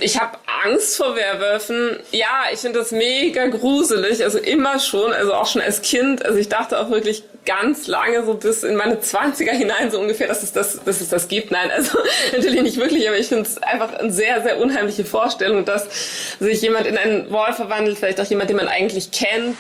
Ich habe Angst vor Werwölfen. Ja, ich finde das mega gruselig, also immer schon, also auch schon als Kind. Also ich dachte auch wirklich ganz lange, so bis in meine 20er hinein so ungefähr, dass es das gibt. Nein, also natürlich nicht wirklich, aber ich finde es einfach eine sehr, sehr unheimliche Vorstellung, dass sich jemand in einen Wolf verwandelt, vielleicht auch jemand, den man eigentlich kennt.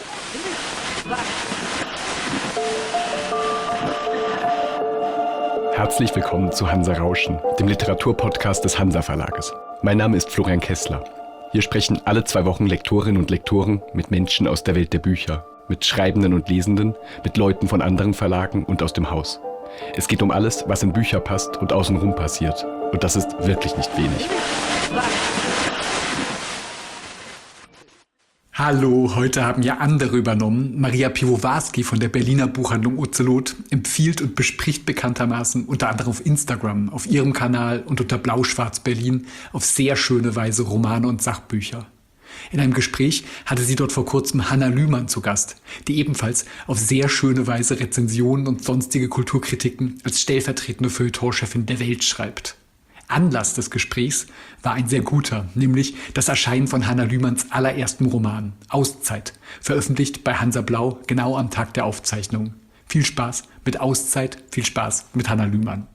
Herzlich willkommen zu Hansa Rauschen, dem Literaturpodcast des Hansa Verlages. Mein Name ist Florian Kessler. Hier sprechen alle 2 Wochen Lektorinnen und Lektoren mit Menschen aus der Welt der Bücher, mit Schreibenden und Lesenden, mit Leuten von anderen Verlagen und aus dem Haus. Es geht um alles, was in Bücher passt und außenrum passiert. Und das ist wirklich nicht wenig. Hallo, heute haben ja andere übernommen. Maria Piwowarski von der Berliner Buchhandlung Ozelot empfiehlt und bespricht bekanntermaßen unter anderem auf Instagram, auf ihrem Kanal und unter Blau-Schwarz Berlin auf sehr schöne Weise Romane und Sachbücher. In einem Gespräch hatte sie dort vor kurzem Hanna Lühmann zu Gast, die ebenfalls auf sehr schöne Weise Rezensionen und sonstige Kulturkritiken als stellvertretende Feuilletonchefin der Welt schreibt. Anlass des Gesprächs war ein sehr guter, nämlich das Erscheinen von Hanna Lühmanns allerersten Roman, Auszeit, veröffentlicht bei Hansa Blau genau am Tag der Aufzeichnung. Viel Spaß mit Auszeit, viel Spaß mit Hanna Lühmann.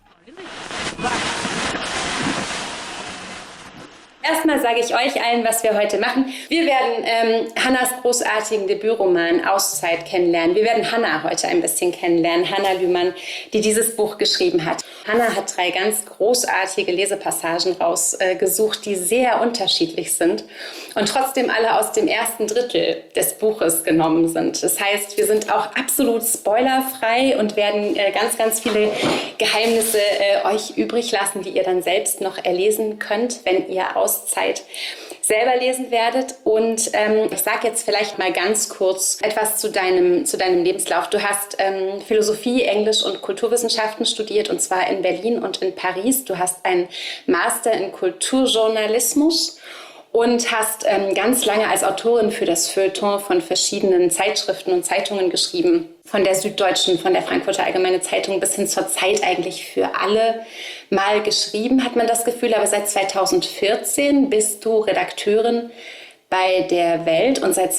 Erstmal sage ich euch allen, was wir heute machen. Wir werden Hannas großartigen Debütroman Auszeit kennenlernen. Wir werden Hanna heute ein bisschen kennenlernen. Hanna Lühmann, die dieses Buch geschrieben hat. Hanna hat 3 ganz großartige Lesepassagen rausgesucht, die sehr unterschiedlich sind und trotzdem alle aus dem ersten Drittel des Buches genommen sind. Das heißt, wir sind auch absolut spoilerfrei und werden ganz, ganz viele Geheimnisse euch übrig lassen, die ihr dann selbst noch erlesen könnt, wenn ihr Auszeit selber lesen werdet. Und ich sage jetzt vielleicht mal ganz kurz etwas zu deinem Lebenslauf. Du hast Philosophie, Englisch und Kulturwissenschaften studiert, und zwar in Berlin und in Paris. Du hast einen Master in Kulturjournalismus und hast ganz lange als Autorin für das Feuilleton von verschiedenen Zeitschriften und Zeitungen geschrieben. Von der Süddeutschen, von der Frankfurter Allgemeine Zeitung bis hin zur Zeit eigentlich für alle mal geschrieben, hat man das Gefühl. Aber seit 2014 bist du Redakteurin bei der Welt und seit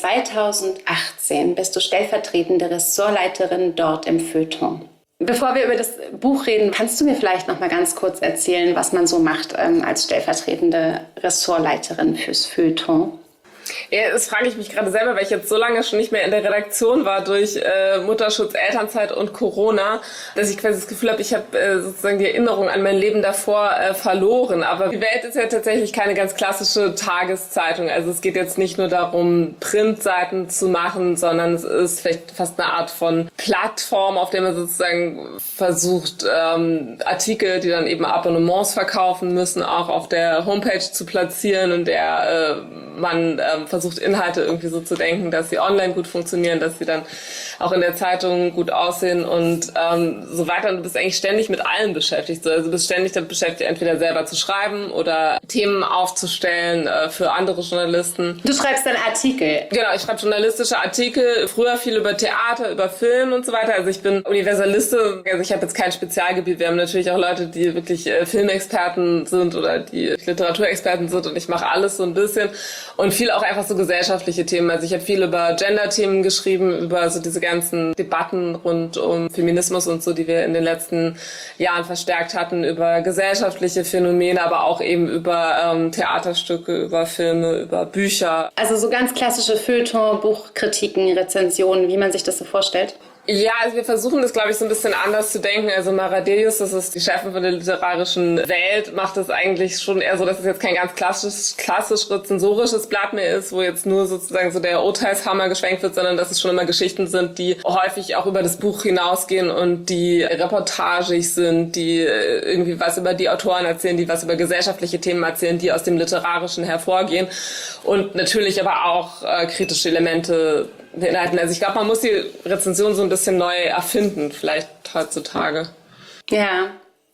2018 bist du stellvertretende Ressortleiterin dort im Feuilleton. Bevor wir über das Buch reden, kannst du mir vielleicht noch mal ganz kurz erzählen, was man so macht als stellvertretende Ressortleiterin fürs Feuilleton? Ja, das frage ich mich gerade selber, weil ich jetzt so lange schon nicht mehr in der Redaktion war durch Mutterschutz, Elternzeit und Corona, dass ich quasi das Gefühl habe, ich habe sozusagen die Erinnerung an mein Leben davor verloren. Aber die Welt ist ja tatsächlich keine ganz klassische Tageszeitung. Also es geht jetzt nicht nur darum, Printseiten zu machen, sondern es ist vielleicht fast eine Art von Plattform, auf der man sozusagen versucht, Artikel, die dann eben Abonnements verkaufen müssen, auch auf der Homepage zu platzieren, in der man versucht, Inhalte irgendwie so zu denken, dass sie online gut funktionieren, dass sie dann auch in der Zeitung gut aussehen und so weiter. Und du bist eigentlich ständig mit allem beschäftigt. Also du bist ständig damit beschäftigt, entweder selber zu schreiben oder Themen aufzustellen für andere Journalisten. Du schreibst dann Artikel? Genau, ich schreibe journalistische Artikel, früher viel über Theater, über Film und so weiter. Also ich bin Universaliste, also ich habe jetzt kein Spezialgebiet. Wir haben natürlich auch Leute, die wirklich Filmexperten sind oder die Literaturexperten sind, und ich mache alles so ein bisschen. Und viel auch einfach so gesellschaftliche Themen. Also ich habe viel über Gender-Themen geschrieben, über so diese ganzen Debatten rund um Feminismus und so, die wir in den letzten Jahren verstärkt hatten, über gesellschaftliche Phänomene, aber auch eben über Theaterstücke, über Filme, über Bücher. Also so ganz klassische Feuilleton, Buchkritiken, Rezensionen, wie man sich das so vorstellt? Ja, also wir versuchen das, glaube ich, so ein bisschen anders zu denken. Also Mara Delius, das ist die Chefin von der literarischen Welt, macht das eigentlich schon eher so, dass es jetzt kein ganz klassisch rezensorisches Blatt mehr ist, wo jetzt nur sozusagen so der Urteilshammer geschwenkt wird, sondern dass es schon immer Geschichten sind, die häufig auch über das Buch hinausgehen und die reportagig sind, die irgendwie was über die Autoren erzählen, die was über gesellschaftliche Themen erzählen, die aus dem Literarischen hervorgehen und natürlich aber auch kritische Elemente beinhalten. Also ich glaube, man muss die Rezension so ein bisschen neu erfinden, vielleicht heutzutage. Ja.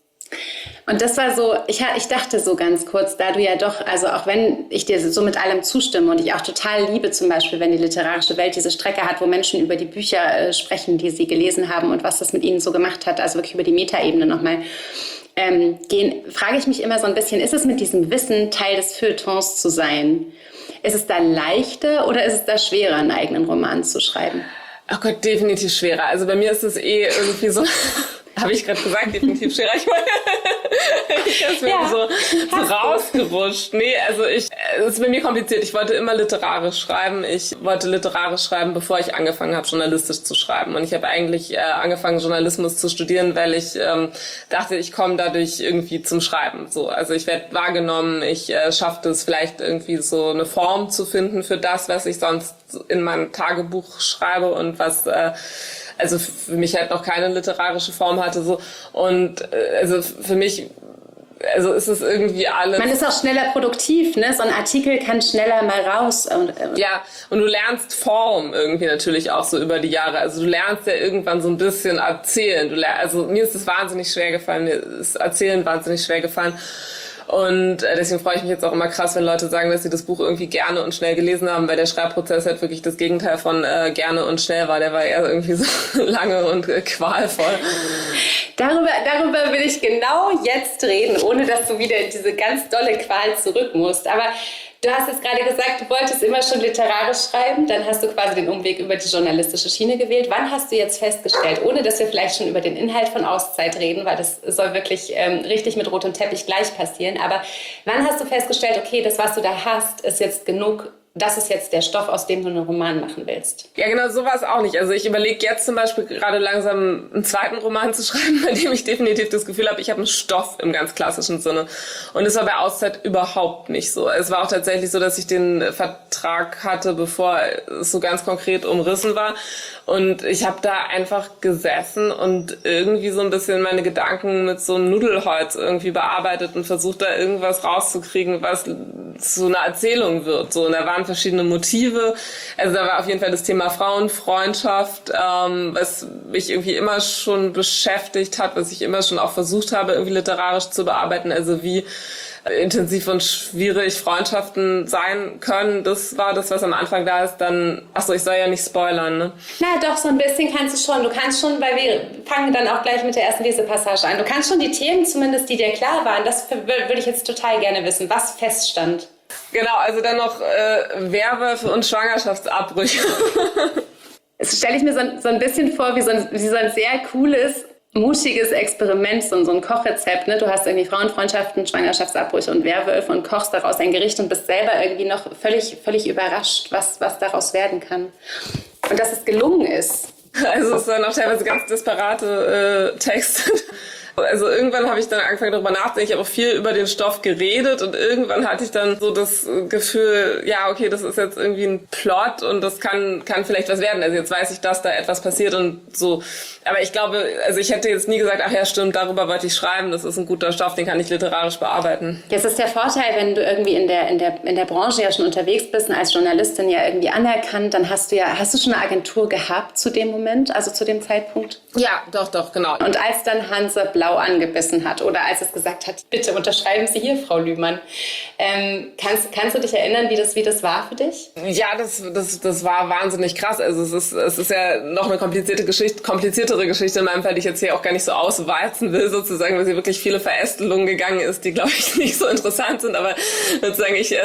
Und das war so, ich dachte so ganz kurz, da du ja doch, also auch wenn ich dir so mit allem zustimme und ich auch total liebe zum Beispiel, wenn die literarische Welt diese Strecke hat, wo Menschen über die Bücher sprechen, die sie gelesen haben und was das mit ihnen so gemacht hat, also wirklich über die Metaebene nochmal. gehen, frage ich mich immer so ein bisschen, ist es mit diesem Wissen, Teil des Feuilletons zu sein? Ist es da leichter oder ist es da schwerer, einen eigenen Roman zu schreiben? Ach Gott, definitiv schwerer. Also bei mir ist es irgendwie so, habe ich gerade gesagt, definitiv schwerer. Ich meine, ich ist mir so rausgerutscht. Nee, also es ist bei mir kompliziert. Ich wollte immer literarisch schreiben. Ich wollte literarisch schreiben, bevor ich angefangen habe, journalistisch zu schreiben. Und ich habe eigentlich angefangen, Journalismus zu studieren, weil ich dachte, ich komme dadurch irgendwie zum Schreiben. So, also ich werde wahrgenommen, ich schaffe es vielleicht irgendwie so eine Form zu finden für das, was ich sonst in meinem Tagebuch schreibe und was also für mich halt noch keine literarische Form hatte, so. Und also für mich, also ist es irgendwie alles. Man ist auch schneller produktiv, ne? So ein Artikel kann schneller mal raus. Ja, und du lernst Form irgendwie natürlich auch so über die Jahre. Also du lernst ja irgendwann so ein bisschen erzählen. Also mir ist es wahnsinnig schwer gefallen, mir ist Erzählen wahnsinnig schwer gefallen. Und deswegen freue ich mich jetzt auch immer krass, wenn Leute sagen, dass sie das Buch irgendwie gerne und schnell gelesen haben, weil der Schreibprozess halt wirklich das Gegenteil von gerne und schnell war. Der war eher irgendwie so lange und qualvoll. Darüber will ich genau jetzt reden, ohne dass du wieder in diese ganz dolle Qual zurück musst. Aber du hast jetzt gerade gesagt, du wolltest immer schon literarisch schreiben, dann hast du quasi den Umweg über die journalistische Schiene gewählt. Wann hast du jetzt festgestellt, ohne dass wir vielleicht schon über den Inhalt von Auszeit reden, weil das soll wirklich richtig mit rotem Teppich gleich passieren, aber wann hast du festgestellt, okay, das, was du da hast, ist jetzt genug, das ist jetzt der Stoff, aus dem du einen Roman machen willst? Ja, genau, so war es auch nicht. Also ich überlege jetzt zum Beispiel gerade langsam einen zweiten Roman zu schreiben, bei dem ich definitiv das Gefühl habe, ich habe einen Stoff im ganz klassischen Sinne. Und es war bei Auszeit überhaupt nicht so. Es war auch tatsächlich so, dass ich den Vertrag hatte, bevor es so ganz konkret umrissen war. Und ich habe da einfach gesessen und irgendwie so ein bisschen meine Gedanken mit so einem Nudelholz irgendwie bearbeitet und versucht da irgendwas rauszukriegen, was so eine Erzählung wird. So, und da waren verschiedene Motive. Also da war auf jeden Fall das Thema Frauenfreundschaft, was mich irgendwie immer schon beschäftigt hat, was ich immer schon auch versucht habe, irgendwie literarisch zu bearbeiten. Also wie intensiv und schwierig Freundschaften sein können. Das war das, was am Anfang da ist. Dann, achso, ich soll ja nicht spoilern, ne? Na doch, so ein bisschen kannst du schon. Du kannst schon, weil wir fangen dann auch gleich mit der ersten Lesepassage an. Du kannst schon die Themen zumindest, die dir klar waren, das würde ich jetzt total gerne wissen, was feststand. Genau, also dann noch Werwölfe und Schwangerschaftsabbrüche. Das stelle ich mir so ein bisschen vor, wie so ein sehr cooles, mutiges Experiment, so ein Kochrezept. Ne? Du hast irgendwie Frauenfreundschaften, Schwangerschaftsabbrüche und Werwölfe und kochst daraus ein Gericht und bist selber irgendwie noch völlig überrascht, was daraus werden kann. Und dass es gelungen ist. Also es waren auch teilweise ganz disparate Texte. Also irgendwann habe ich dann angefangen darüber nachzudenken. Ich habe auch viel über den Stoff geredet und irgendwann hatte ich dann so das Gefühl, ja, okay, das ist jetzt irgendwie ein Plot und das kann vielleicht was werden. Also jetzt weiß ich, dass da etwas passiert und so. Aber ich glaube, also ich hätte jetzt nie gesagt, ach ja, stimmt, darüber wollte ich schreiben. Das ist ein guter Stoff, den kann ich literarisch bearbeiten. Jetzt ist der Vorteil, wenn du irgendwie in der Branche ja schon unterwegs bist und als Journalistin ja irgendwie anerkannt, dann hast du schon eine Agentur gehabt zu dem Moment, also zu dem Zeitpunkt? Ja, doch, genau. Und als dann Hanse blau angebissen hat oder als es gesagt hat, bitte unterschreiben Sie hier, Frau Lühmann. Kannst du dich erinnern, wie das war für dich? Ja, das war wahnsinnig krass. Also es ist ja noch eine kompliziertere Geschichte in meinem Fall, die ich jetzt hier auch gar nicht so auswalzen will, sozusagen, weil sie wirklich viele Verästelungen gegangen ist, die, glaube ich, nicht so interessant sind. Aber sozusagen, ich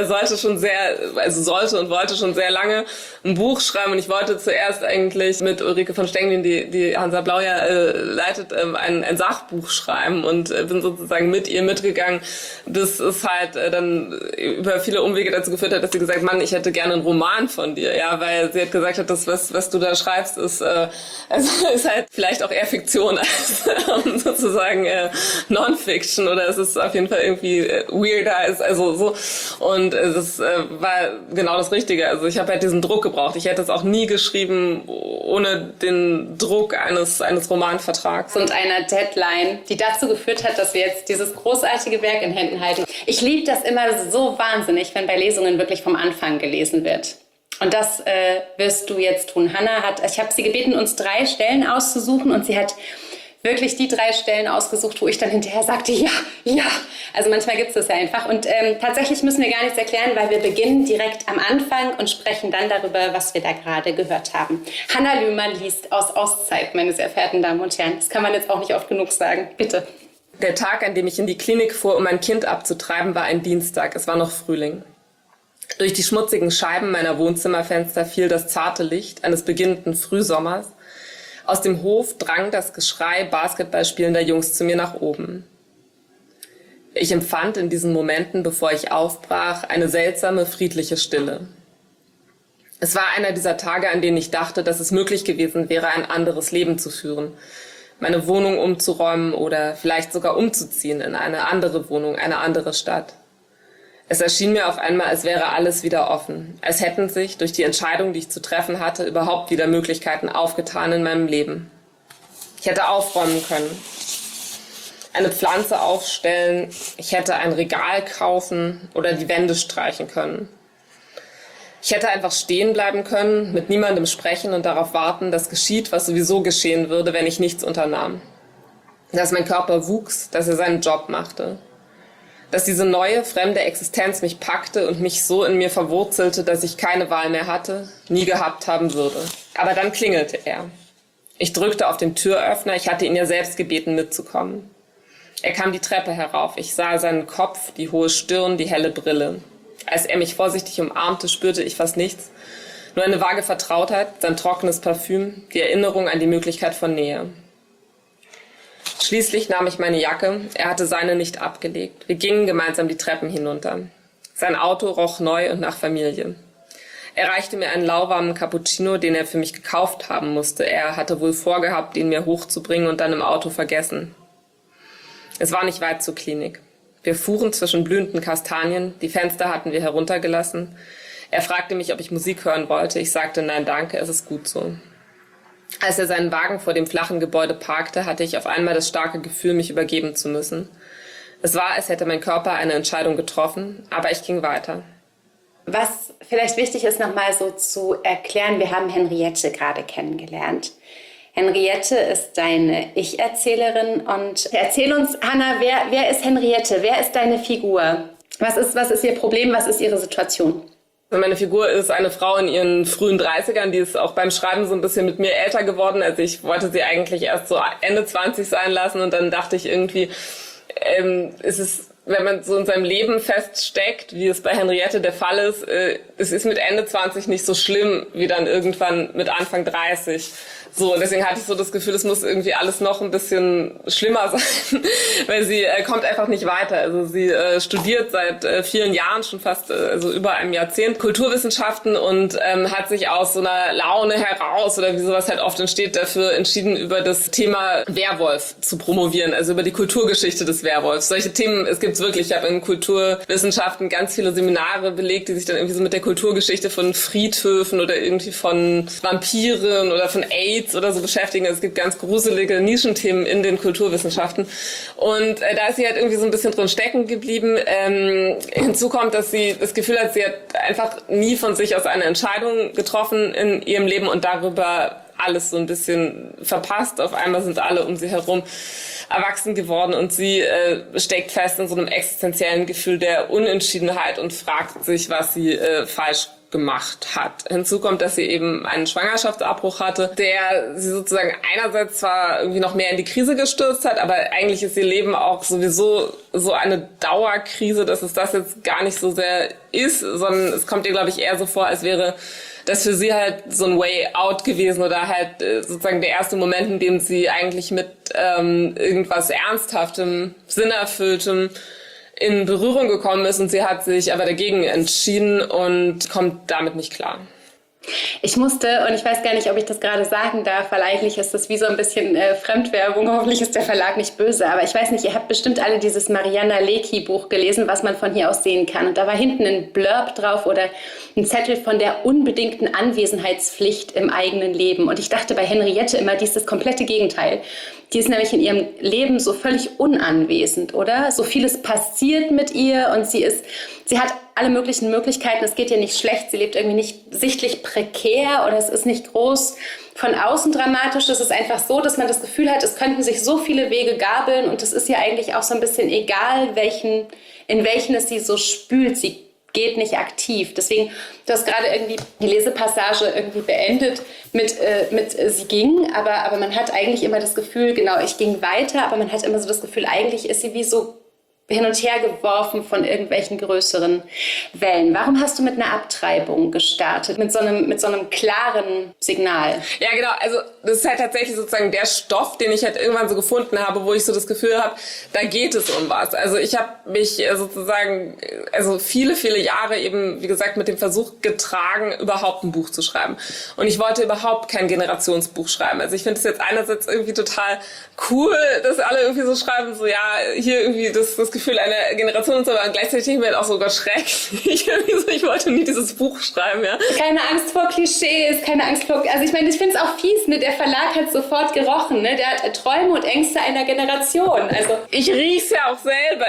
sollte und wollte schon sehr lange ein Buch schreiben. Und ich wollte zuerst eigentlich mit Ulrike von Stenglin, die Hansa Blau ja leitet, ein Sachbuch schreiben und bin sozusagen mit ihr mitgegangen, bis es halt dann über viele Umwege dazu geführt hat, dass sie gesagt hat, Mann, ich hätte gerne einen Roman von dir, ja, weil sie hat gesagt hat, das, was du da schreibst, ist halt vielleicht auch eher Fiktion als sozusagen Non-Fiction oder es ist auf jeden Fall irgendwie weirder als, also so, und das war genau das Richtige. Also ich habe halt diesen Druck gebraucht. Ich hätte es auch nie geschrieben ohne den Druck eines Romanvertrags. Und einer Deadline, die dazu geführt hat, dass wir jetzt dieses großartige Werk in Händen halten. Ich liebe das immer so wahnsinnig, wenn bei Lesungen wirklich vom Anfang gelesen wird. Und das wirst du jetzt tun. Ich habe sie gebeten, uns 3 Stellen auszusuchen und sie hat wirklich die 3 Stellen ausgesucht, wo ich dann hinterher sagte, ja. Also manchmal gibt es das ja einfach. Und tatsächlich müssen wir gar nichts erklären, weil wir beginnen direkt am Anfang und sprechen dann darüber, was wir da gerade gehört haben. Hanna Lühmann liest aus Auszeit, meine sehr verehrten Damen und Herren. Das kann man jetzt auch nicht oft genug sagen. Bitte. Der Tag, an dem ich in die Klinik fuhr, um mein Kind abzutreiben, war ein Dienstag. Es war noch Frühling. Durch die schmutzigen Scheiben meiner Wohnzimmerfenster fiel das zarte Licht eines beginnenden Frühsommers. Aus dem Hof drang das Geschrei Basketball spielender Jungs zu mir nach oben. Ich empfand in diesen Momenten, bevor ich aufbrach, eine seltsame, friedliche Stille. Es war einer dieser Tage, an denen ich dachte, dass es möglich gewesen wäre, ein anderes Leben zu führen, meine Wohnung umzuräumen oder vielleicht sogar umzuziehen in eine andere Wohnung, eine andere Stadt. Es erschien mir auf einmal, als wäre alles wieder offen, als hätten sich durch die Entscheidung, die ich zu treffen hatte, überhaupt wieder Möglichkeiten aufgetan in meinem Leben. Ich hätte aufräumen können, eine Pflanze aufstellen, ich hätte ein Regal kaufen oder die Wände streichen können. Ich hätte einfach stehen bleiben können, mit niemandem sprechen und darauf warten, dass geschieht, was sowieso geschehen würde, wenn ich nichts unternahm. Dass mein Körper wuchs, dass er seinen Job machte. Dass diese neue, fremde Existenz mich packte und mich so in mir verwurzelte, dass ich keine Wahl mehr hatte, nie gehabt haben würde. Aber dann klingelte er. Ich drückte auf den Türöffner, ich hatte ihn ja selbst gebeten, mitzukommen. Er kam die Treppe herauf, ich sah seinen Kopf, die hohe Stirn, die helle Brille. Als er mich vorsichtig umarmte, spürte ich fast nichts. Nur eine vage Vertrautheit, sein trockenes Parfüm, die Erinnerung an die Möglichkeit von Nähe. Schließlich nahm ich meine Jacke, er hatte seine nicht abgelegt. Wir gingen gemeinsam die Treppen hinunter. Sein Auto roch neu und nach Familie. Er reichte mir einen lauwarmen Cappuccino, den er für mich gekauft haben musste. Er hatte wohl vorgehabt, ihn mir hochzubringen und dann im Auto vergessen. Es war nicht weit zur Klinik. Wir fuhren zwischen blühenden Kastanien, die Fenster hatten wir heruntergelassen. Er fragte mich, ob ich Musik hören wollte. Ich sagte, nein, danke, es ist gut so. Als er seinen Wagen vor dem flachen Gebäude parkte, hatte ich auf einmal das starke Gefühl, mich übergeben zu müssen. Es war, als hätte mein Körper eine Entscheidung getroffen, aber ich ging weiter. Was vielleicht wichtig ist, nochmal so zu erklären, wir haben Henriette gerade kennengelernt. Henriette ist deine Ich-Erzählerin und erzähl uns, Hanna, wer ist Henriette? Wer ist deine Figur? Was ist ihr Problem? Was ist ihre Situation? Meine Figur ist eine Frau in ihren frühen 30ern, die ist auch beim Schreiben so ein bisschen mit mir älter geworden. Also ich wollte sie eigentlich erst so Ende 20 sein lassen und dann dachte ich irgendwie, ist es, wenn man so in seinem Leben feststeckt, wie es bei Henriette der Fall ist, es ist mit Ende 20 nicht so schlimm wie dann irgendwann mit Anfang 30. So, und deswegen hatte ich so das Gefühl, es muss irgendwie alles noch ein bisschen schlimmer sein, weil sie kommt einfach nicht weiter. Also sie studiert seit vielen Jahren, schon fast also über einem Jahrzehnt, Kulturwissenschaften und hat sich aus so einer Laune heraus oder wie sowas halt oft entsteht, dafür entschieden, über das Thema Werwolf zu promovieren, also über die Kulturgeschichte des Werwolfs. Solche Themen, es gibt's wirklich. Ich habe in Kulturwissenschaften ganz viele Seminare belegt, die sich dann irgendwie so mit der Kulturgeschichte von Friedhöfen oder irgendwie von Vampiren oder von AIDS oder so beschäftigen. Also es gibt ganz gruselige Nischenthemen in den Kulturwissenschaften. Und da ist sie halt irgendwie so ein bisschen drin stecken geblieben. Hinzu kommt, dass sie das Gefühl hat, sie hat einfach nie von sich aus eine Entscheidung getroffen in ihrem Leben und darüber alles so ein bisschen verpasst. Auf einmal sind alle um sie herum erwachsen geworden und sie steckt fest in so einem existenziellen Gefühl der Unentschiedenheit und fragt sich, was sie falsch gemacht hat. Hinzu kommt, dass sie eben einen Schwangerschaftsabbruch hatte, der sie sozusagen einerseits zwar irgendwie noch mehr in die Krise gestürzt hat, aber eigentlich ist ihr Leben auch sowieso so eine Dauerkrise, dass es das jetzt gar nicht so sehr ist, sondern es kommt ihr, glaube ich, eher so vor, als wäre das für sie halt so ein Way out gewesen oder halt sozusagen der erste Moment, in dem sie eigentlich mit irgendwas Ernsthaftem, Sinnerfülltem in Berührung gekommen ist und sie hat sich aber dagegen entschieden und kommt damit nicht klar. Ich musste, und ich weiß gar nicht, ob ich das gerade sagen darf, weil eigentlich ist das wie so ein bisschen Fremdwerbung, hoffentlich ist der Verlag nicht böse, aber ich weiß nicht, ihr habt bestimmt alle dieses Mariana Lecki Buch gelesen, was man von hier aus sehen kann. Und da war hinten ein Blurb drauf oder ein Zettel von der unbedingten Anwesenheitspflicht im eigenen Leben. Und ich dachte bei Henriette immer, die ist das komplette Gegenteil. Die ist nämlich in ihrem Leben so völlig unanwesend, oder? So vieles passiert mit ihr und sie hat alle möglichen Möglichkeiten. Es geht ihr nicht schlecht. Sie lebt irgendwie nicht sichtlich prekär oder es ist nicht groß von außen dramatisch. Es ist einfach so, dass man das Gefühl hat, es könnten sich so viele Wege gabeln und es ist ja eigentlich auch so ein bisschen egal, in welchen es sie so spült. Sie geht nicht aktiv. Deswegen, du hast gerade irgendwie die Lesepassage irgendwie beendet mit sie ging, aber man hat eigentlich immer das Gefühl, genau, ich ging weiter, aber man hat immer so das Gefühl, eigentlich ist sie wie so hin und her geworfen von irgendwelchen größeren Wellen. Warum hast du mit einer Abtreibung gestartet? Mit so einem klaren Signal? Ja, genau. Also das ist halt tatsächlich sozusagen der Stoff, den ich halt irgendwann so gefunden habe, wo ich so das Gefühl habe, da geht es um was. Also ich habe mich sozusagen, also viele, viele Jahre eben, wie gesagt, mit dem Versuch getragen, überhaupt ein Buch zu schreiben. Und ich wollte überhaupt kein Generationsbuch schreiben. Also ich finde es jetzt einerseits irgendwie total cool, dass alle irgendwie so schreiben, so ja, hier irgendwie das Gefühl einer Generation und so, aber gleichzeitig denke ich mir halt auch so, Gott, schrecklich. Ich wollte nie dieses Buch schreiben, ja. Keine Angst vor Klischees, keine Angst vor, also ich meine, ich finde es auch fies, ne? Der Verlag hat sofort gerochen, ne? Der hat Träume und Ängste einer Generation, also. Ich riech's ja auch selber,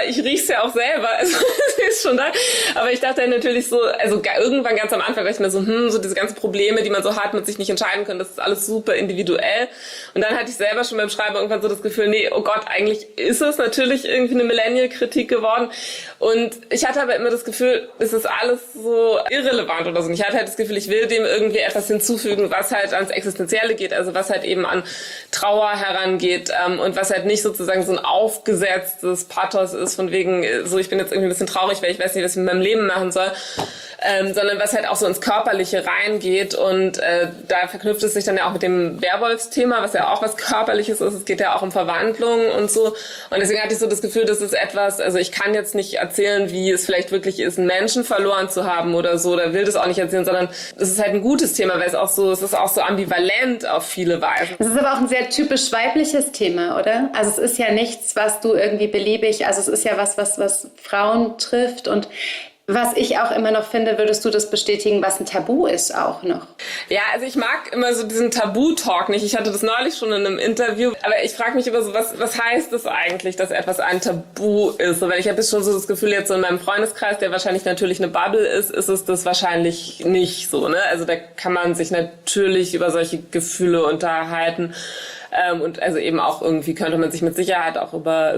also es ist schon da, aber ich dachte natürlich so, also irgendwann ganz am Anfang dachte ich mir so diese ganzen Probleme, die man so hat, mit sich nicht entscheiden können, das ist alles super individuell und dann hatte ich selber schon beim Schreiben irgendwann so das Gefühl, nee, oh Gott, eigentlich ist es natürlich irgendwie eine Millennial-Kritik geworden und ich hatte aber immer das Gefühl, es ist alles so irrelevant oder so und ich hatte halt das Gefühl, ich will dem irgendwie etwas hinzufügen, was halt ans Existenzielle geht, also was halt eben an Trauer herangeht und was halt nicht sozusagen so ein aufgesetztes Pathos ist, von wegen so, ich bin jetzt irgendwie ein bisschen traurig, weil ich weiß nicht, was ich mit meinem Leben machen soll, sondern was halt auch so ins Körperliche reingeht und da verknüpft es sich dann ja auch mit dem Werwolfsthema, was ja auch was Körperliches ist, es geht ja auch um Verwandlung und so und deswegen hatte ich so das Gefühl, das ist etwas, also ich kann jetzt nicht erzählen, wie es vielleicht wirklich ist, einen Menschen verloren zu haben oder so, oder will das auch nicht erzählen, sondern es ist halt ein gutes Thema, weil es ist auch so ambivalent auf viele Weisen. Es ist aber auch ein sehr typisch weibliches Thema, oder? Also es ist ja nichts, was du irgendwie beliebig, also es ist ja was Frauen trifft und was ich auch immer noch finde, würdest du das bestätigen, was ein Tabu ist auch noch? Ja, also ich mag immer so diesen Tabu-Talk nicht. Ich hatte das neulich schon in einem Interview, aber ich frage mich immer so, was heißt es eigentlich, dass etwas ein Tabu ist? So, weil ich habe jetzt schon so das Gefühl, jetzt so in meinem Freundeskreis, der wahrscheinlich natürlich eine Bubble ist es das wahrscheinlich nicht so, ne? Also da kann man sich natürlich über solche Gefühle unterhalten. Und also eben auch irgendwie könnte man sich mit Sicherheit auch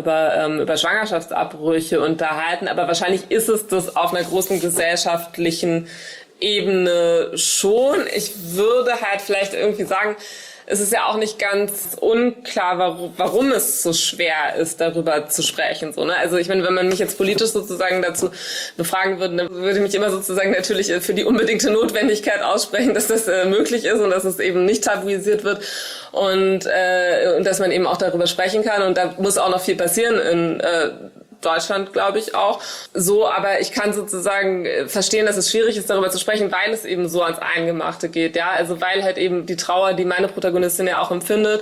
über Schwangerschaftsabbrüche unterhalten. Aber wahrscheinlich ist es das auf einer großen gesellschaftlichen Ebene schon. Ich würde halt vielleicht irgendwie sagen, es ist ja auch nicht ganz unklar, warum es so schwer ist, darüber zu sprechen. So, ne? Also ich meine, wenn man mich jetzt politisch sozusagen dazu befragen würde, dann würde ich mich immer sozusagen natürlich für die unbedingte Notwendigkeit aussprechen, dass das möglich ist und dass es eben nicht tabuisiert wird und dass man eben auch darüber sprechen kann. Und da muss auch noch viel passieren in Deutschland, glaube ich, auch. So, aber ich kann sozusagen verstehen, dass es schwierig ist, darüber zu sprechen, weil es eben so ans Eingemachte geht, ja. Also weil halt eben die Trauer, die meine Protagonistin ja auch empfindet,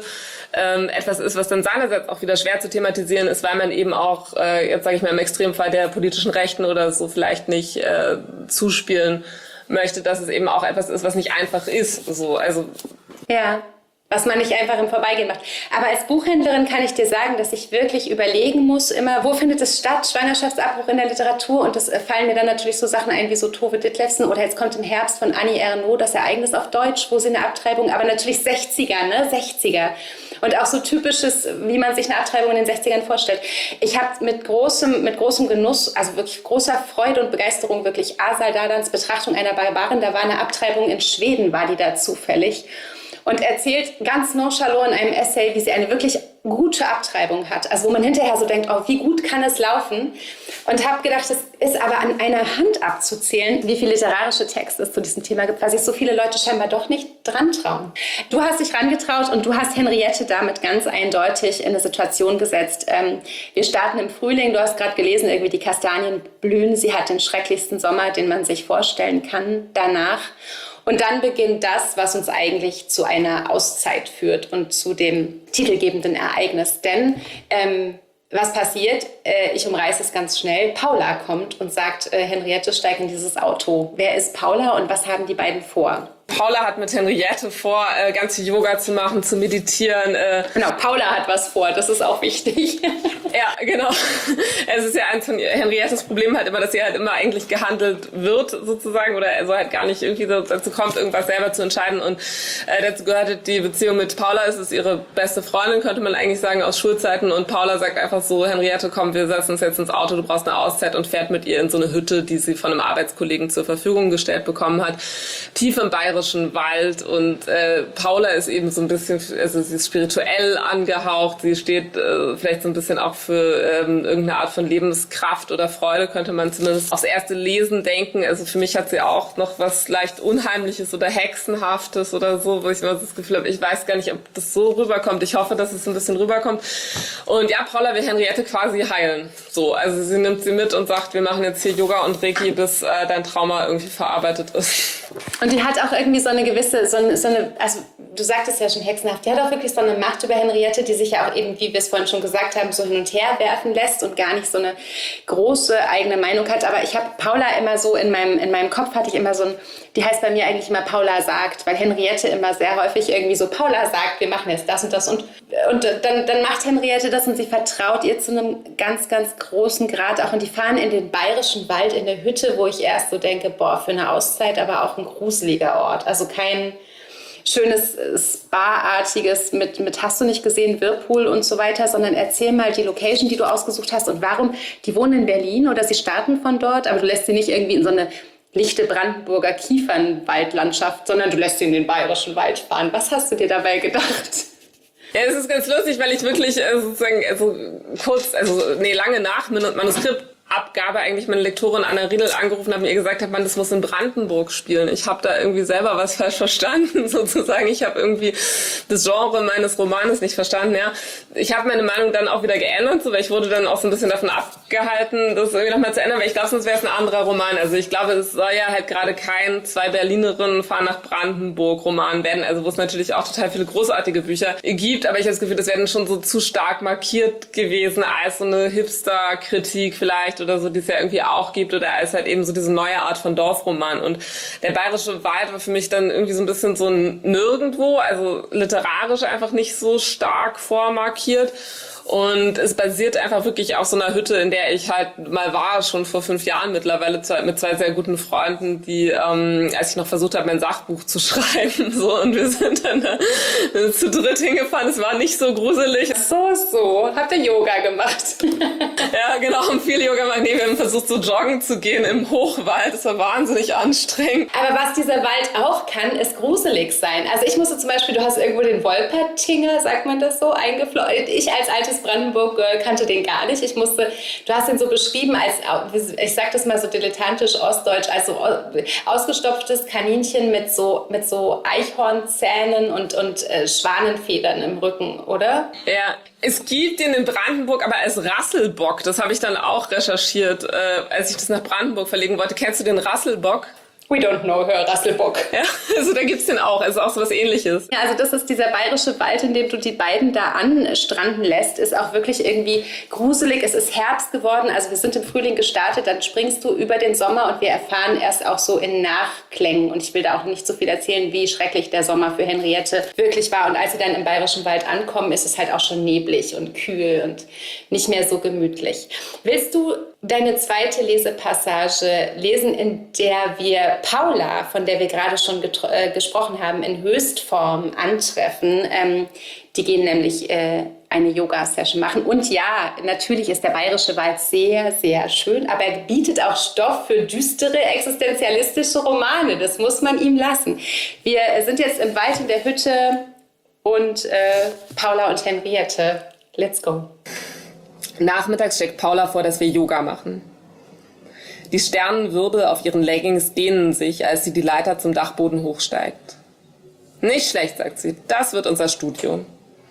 etwas ist, was dann seinerseits auch wieder schwer zu thematisieren ist, weil man eben auch, jetzt sage ich mal im Extremfall der politischen Rechten oder so vielleicht nicht zuspielen möchte, dass es eben auch etwas ist, was nicht einfach ist. So, also ja. Was man nicht einfach im Vorbeigehen macht. Aber als Buchhändlerin kann ich dir sagen, dass ich wirklich überlegen muss, immer, wo findet es statt, Schwangerschaftsabbruch in der Literatur? Und das fallen mir dann natürlich so Sachen ein wie so Tove Ditlevsen oder jetzt kommt im Herbst von Annie Ernaux das Ereignis auf Deutsch, wo sie eine Abtreibung, aber natürlich 60er, ne? 60er. Und auch so typisches, wie man sich eine Abtreibung in den 60ern vorstellt. Ich habe mit großem Genuss, also wirklich großer Freude und Begeisterung wirklich Asal Dadans Betrachtung einer Barbarin, da war eine Abtreibung in Schweden, war die da zufällig. Und erzählt ganz nonchalant in einem Essay, wie sie eine wirklich gute Abtreibung hat. Also wo man hinterher so denkt, oh, wie gut kann es laufen? Und habe gedacht, es ist aber an einer Hand abzuzählen, wie viele literarische Texte es zu diesem Thema gibt, weil sich so viele Leute scheinbar doch nicht dran trauen. Du hast dich rangetraut und du hast Henriette damit ganz eindeutig in eine Situation gesetzt. Wir starten im Frühling, du hast gerade gelesen, irgendwie die Kastanien blühen. Sie hat den schrecklichsten Sommer, den man sich vorstellen kann, danach. Und dann beginnt das, was uns eigentlich zu einer Auszeit führt und zu dem titelgebenden Ereignis. Denn was passiert? Ich umreiße es ganz schnell. Paula kommt und sagt, Henriette, steig in dieses Auto. Wer ist Paula und was haben die beiden vor? Paula hat mit Henriette vor, ganz viel Yoga zu machen, zu meditieren. Genau, Paula hat was vor, das ist auch wichtig. Ja, genau. Es ist ja eins von Henriettes Problem halt immer, dass sie halt immer eigentlich gehandelt wird, sozusagen, oder also halt gar nicht irgendwie dazu kommt, irgendwas selber zu entscheiden. Und dazu gehört die Beziehung mit Paula. Es ist ihre beste Freundin, könnte man eigentlich sagen, aus Schulzeiten. Und Paula sagt einfach so, Henriette, komm, wir setzen uns jetzt ins Auto, du brauchst eine Auszeit, und fährt mit ihr in so eine Hütte, die sie von einem Arbeitskollegen zur Verfügung gestellt bekommen hat, tief im Bayerischen Wald. Und Paula ist eben so ein bisschen, also sie ist spirituell angehaucht, sie steht vielleicht so ein bisschen auch für irgendeine Art von Lebenskraft oder Freude, könnte man zumindest aufs erste Lesen denken. Also für mich hat sie auch noch was leicht Unheimliches oder Hexenhaftes oder so, wo ich immer das Gefühl habe, ich weiß gar nicht, ob das so rüberkommt. Ich hoffe, dass es ein bisschen rüberkommt. Und ja, Paula will Henriette quasi heilen. So, also sie nimmt sie mit und sagt, wir machen jetzt hier Yoga und Reiki, bis dein Trauma irgendwie verarbeitet ist. Und die hat auch irgendwie so eine gewisse, so eine, also du sagtest ja schon hexenhaft, die hat auch wirklich so eine Macht über Henriette, die sich ja auch eben, wie wir es vorhin schon gesagt haben, so hin und her werfen lässt und gar nicht so eine große eigene Meinung hat. Aber ich habe Paula immer so, in meinem Kopf hatte ich immer so ein, die heißt bei mir eigentlich immer Paula sagt, weil Henriette immer sehr häufig irgendwie so, Paula sagt, wir machen jetzt das und das. Und dann macht Henriette das und sie vertraut ihr zu einem ganz, ganz großen Grad auch. Und die fahren in den Bayerischen Wald in der Hütte, wo ich erst so denke, boah, für eine Auszeit, aber auch ein gruseliger Ort. Also kein schönes Spa-artiges mit hast du nicht gesehen, Whirlpool und so weiter, sondern erzähl mal die Location, die du ausgesucht hast und warum. Die wohnen in Berlin oder sie starten von dort, aber du lässt sie nicht irgendwie in so eine lichte Brandenburger Kiefernwaldlandschaft, sondern du lässt sie in den Bayerischen Wald fahren. Was hast du dir dabei gedacht? Ja, es ist ganz lustig, weil ich wirklich sozusagen lange nach Manuskriptabgabe eigentlich meine Lektorin Anna Riedel angerufen habe und ihr gesagt habe, man, das muss in Brandenburg spielen. Ich habe da irgendwie selber was falsch verstanden, sozusagen. Ich habe irgendwie das Genre meines Romanes nicht verstanden. Ja, ich habe meine Meinung dann auch wieder geändert, so, weil ich wurde dann auch so ein bisschen davon abgehalten, das irgendwie nochmal zu ändern, weil ich glaube, sonst wäre es ein anderer Roman. Also ich glaube, es soll ja halt gerade kein 2 Berlinerinnen fahren nach Brandenburg Roman werden, also wo es natürlich auch total viele großartige Bücher gibt, aber ich habe das Gefühl, das wäre dann schon so zu stark markiert gewesen als so eine Hipster-Kritik vielleicht oder so, die es ja irgendwie auch gibt, oder als halt eben so diese neue Art von Dorfroman. Und der Bayerische Wald war für mich dann irgendwie so ein bisschen so ein Nirgendwo, also literarisch einfach nicht so stark vormarkiert. Und es basiert einfach wirklich auf so einer Hütte, in der ich halt mal war, schon vor 5 Jahren mittlerweile, mit 2 sehr guten Freunden, die, als ich noch versucht habe, mein Sachbuch zu schreiben, so, und wir sind dann zu dritt hingefahren. Es war nicht so gruselig. So. Habt ihr Yoga gemacht? Ja, genau, haben viel Yoga gemacht. Nee, wir haben versucht, so joggen zu gehen im Hochwald. Das war wahnsinnig anstrengend. Aber was dieser Wald auch kann, ist gruselig sein. Also ich musste zum Beispiel, du hast irgendwo den Wolpertinger, sagt man das so, eingeflogen. Ich als altes Brandenburg-Girl kannte den gar nicht. Du hast ihn so beschrieben als, ich sag das mal so dilettantisch ostdeutsch, also ausgestopftes Kaninchen mit so Eichhornzähnen und Schwanenfedern im Rücken, oder? Ja, es gibt den in Brandenburg aber als Rasselbock. Das habe ich dann auch recherchiert, als ich das nach Brandenburg verlegen wollte. Kennst du den Rasselbock? We don't know her, Rasselbock. Ja, also da gibt's den auch, also auch so was Ähnliches. Ja, also das ist dieser bayerische Wald, in dem du die beiden da anstranden lässt, ist auch wirklich irgendwie gruselig. Es ist Herbst geworden, also wir sind im Frühling gestartet, dann springst du über den Sommer und wir erfahren erst auch so in Nachklängen. Und ich will da auch nicht so viel erzählen, wie schrecklich der Sommer für Henriette wirklich war. Und als sie dann im bayerischen Wald ankommen, ist es halt auch schon neblig und kühl und nicht mehr so gemütlich. Willst du deine zweite Lesepassage lesen, in der wir Paula, von der wir gerade schon gesprochen haben, in Höchstform antreffen? Die gehen nämlich eine Yoga-Session machen. Und ja, natürlich ist der Bayerische Wald sehr, sehr schön, aber er bietet auch Stoff für düstere, existenzialistische Romane. Das muss man ihm lassen. Wir sind jetzt im Wald in der Hütte und Paula und Henriette. Let's go. Nachmittags schlägt Paula vor, dass wir Yoga machen. Die Sternenwirbel auf ihren Leggings dehnen sich, als sie die Leiter zum Dachboden hochsteigt. Nicht schlecht, sagt sie. Das wird unser Studio.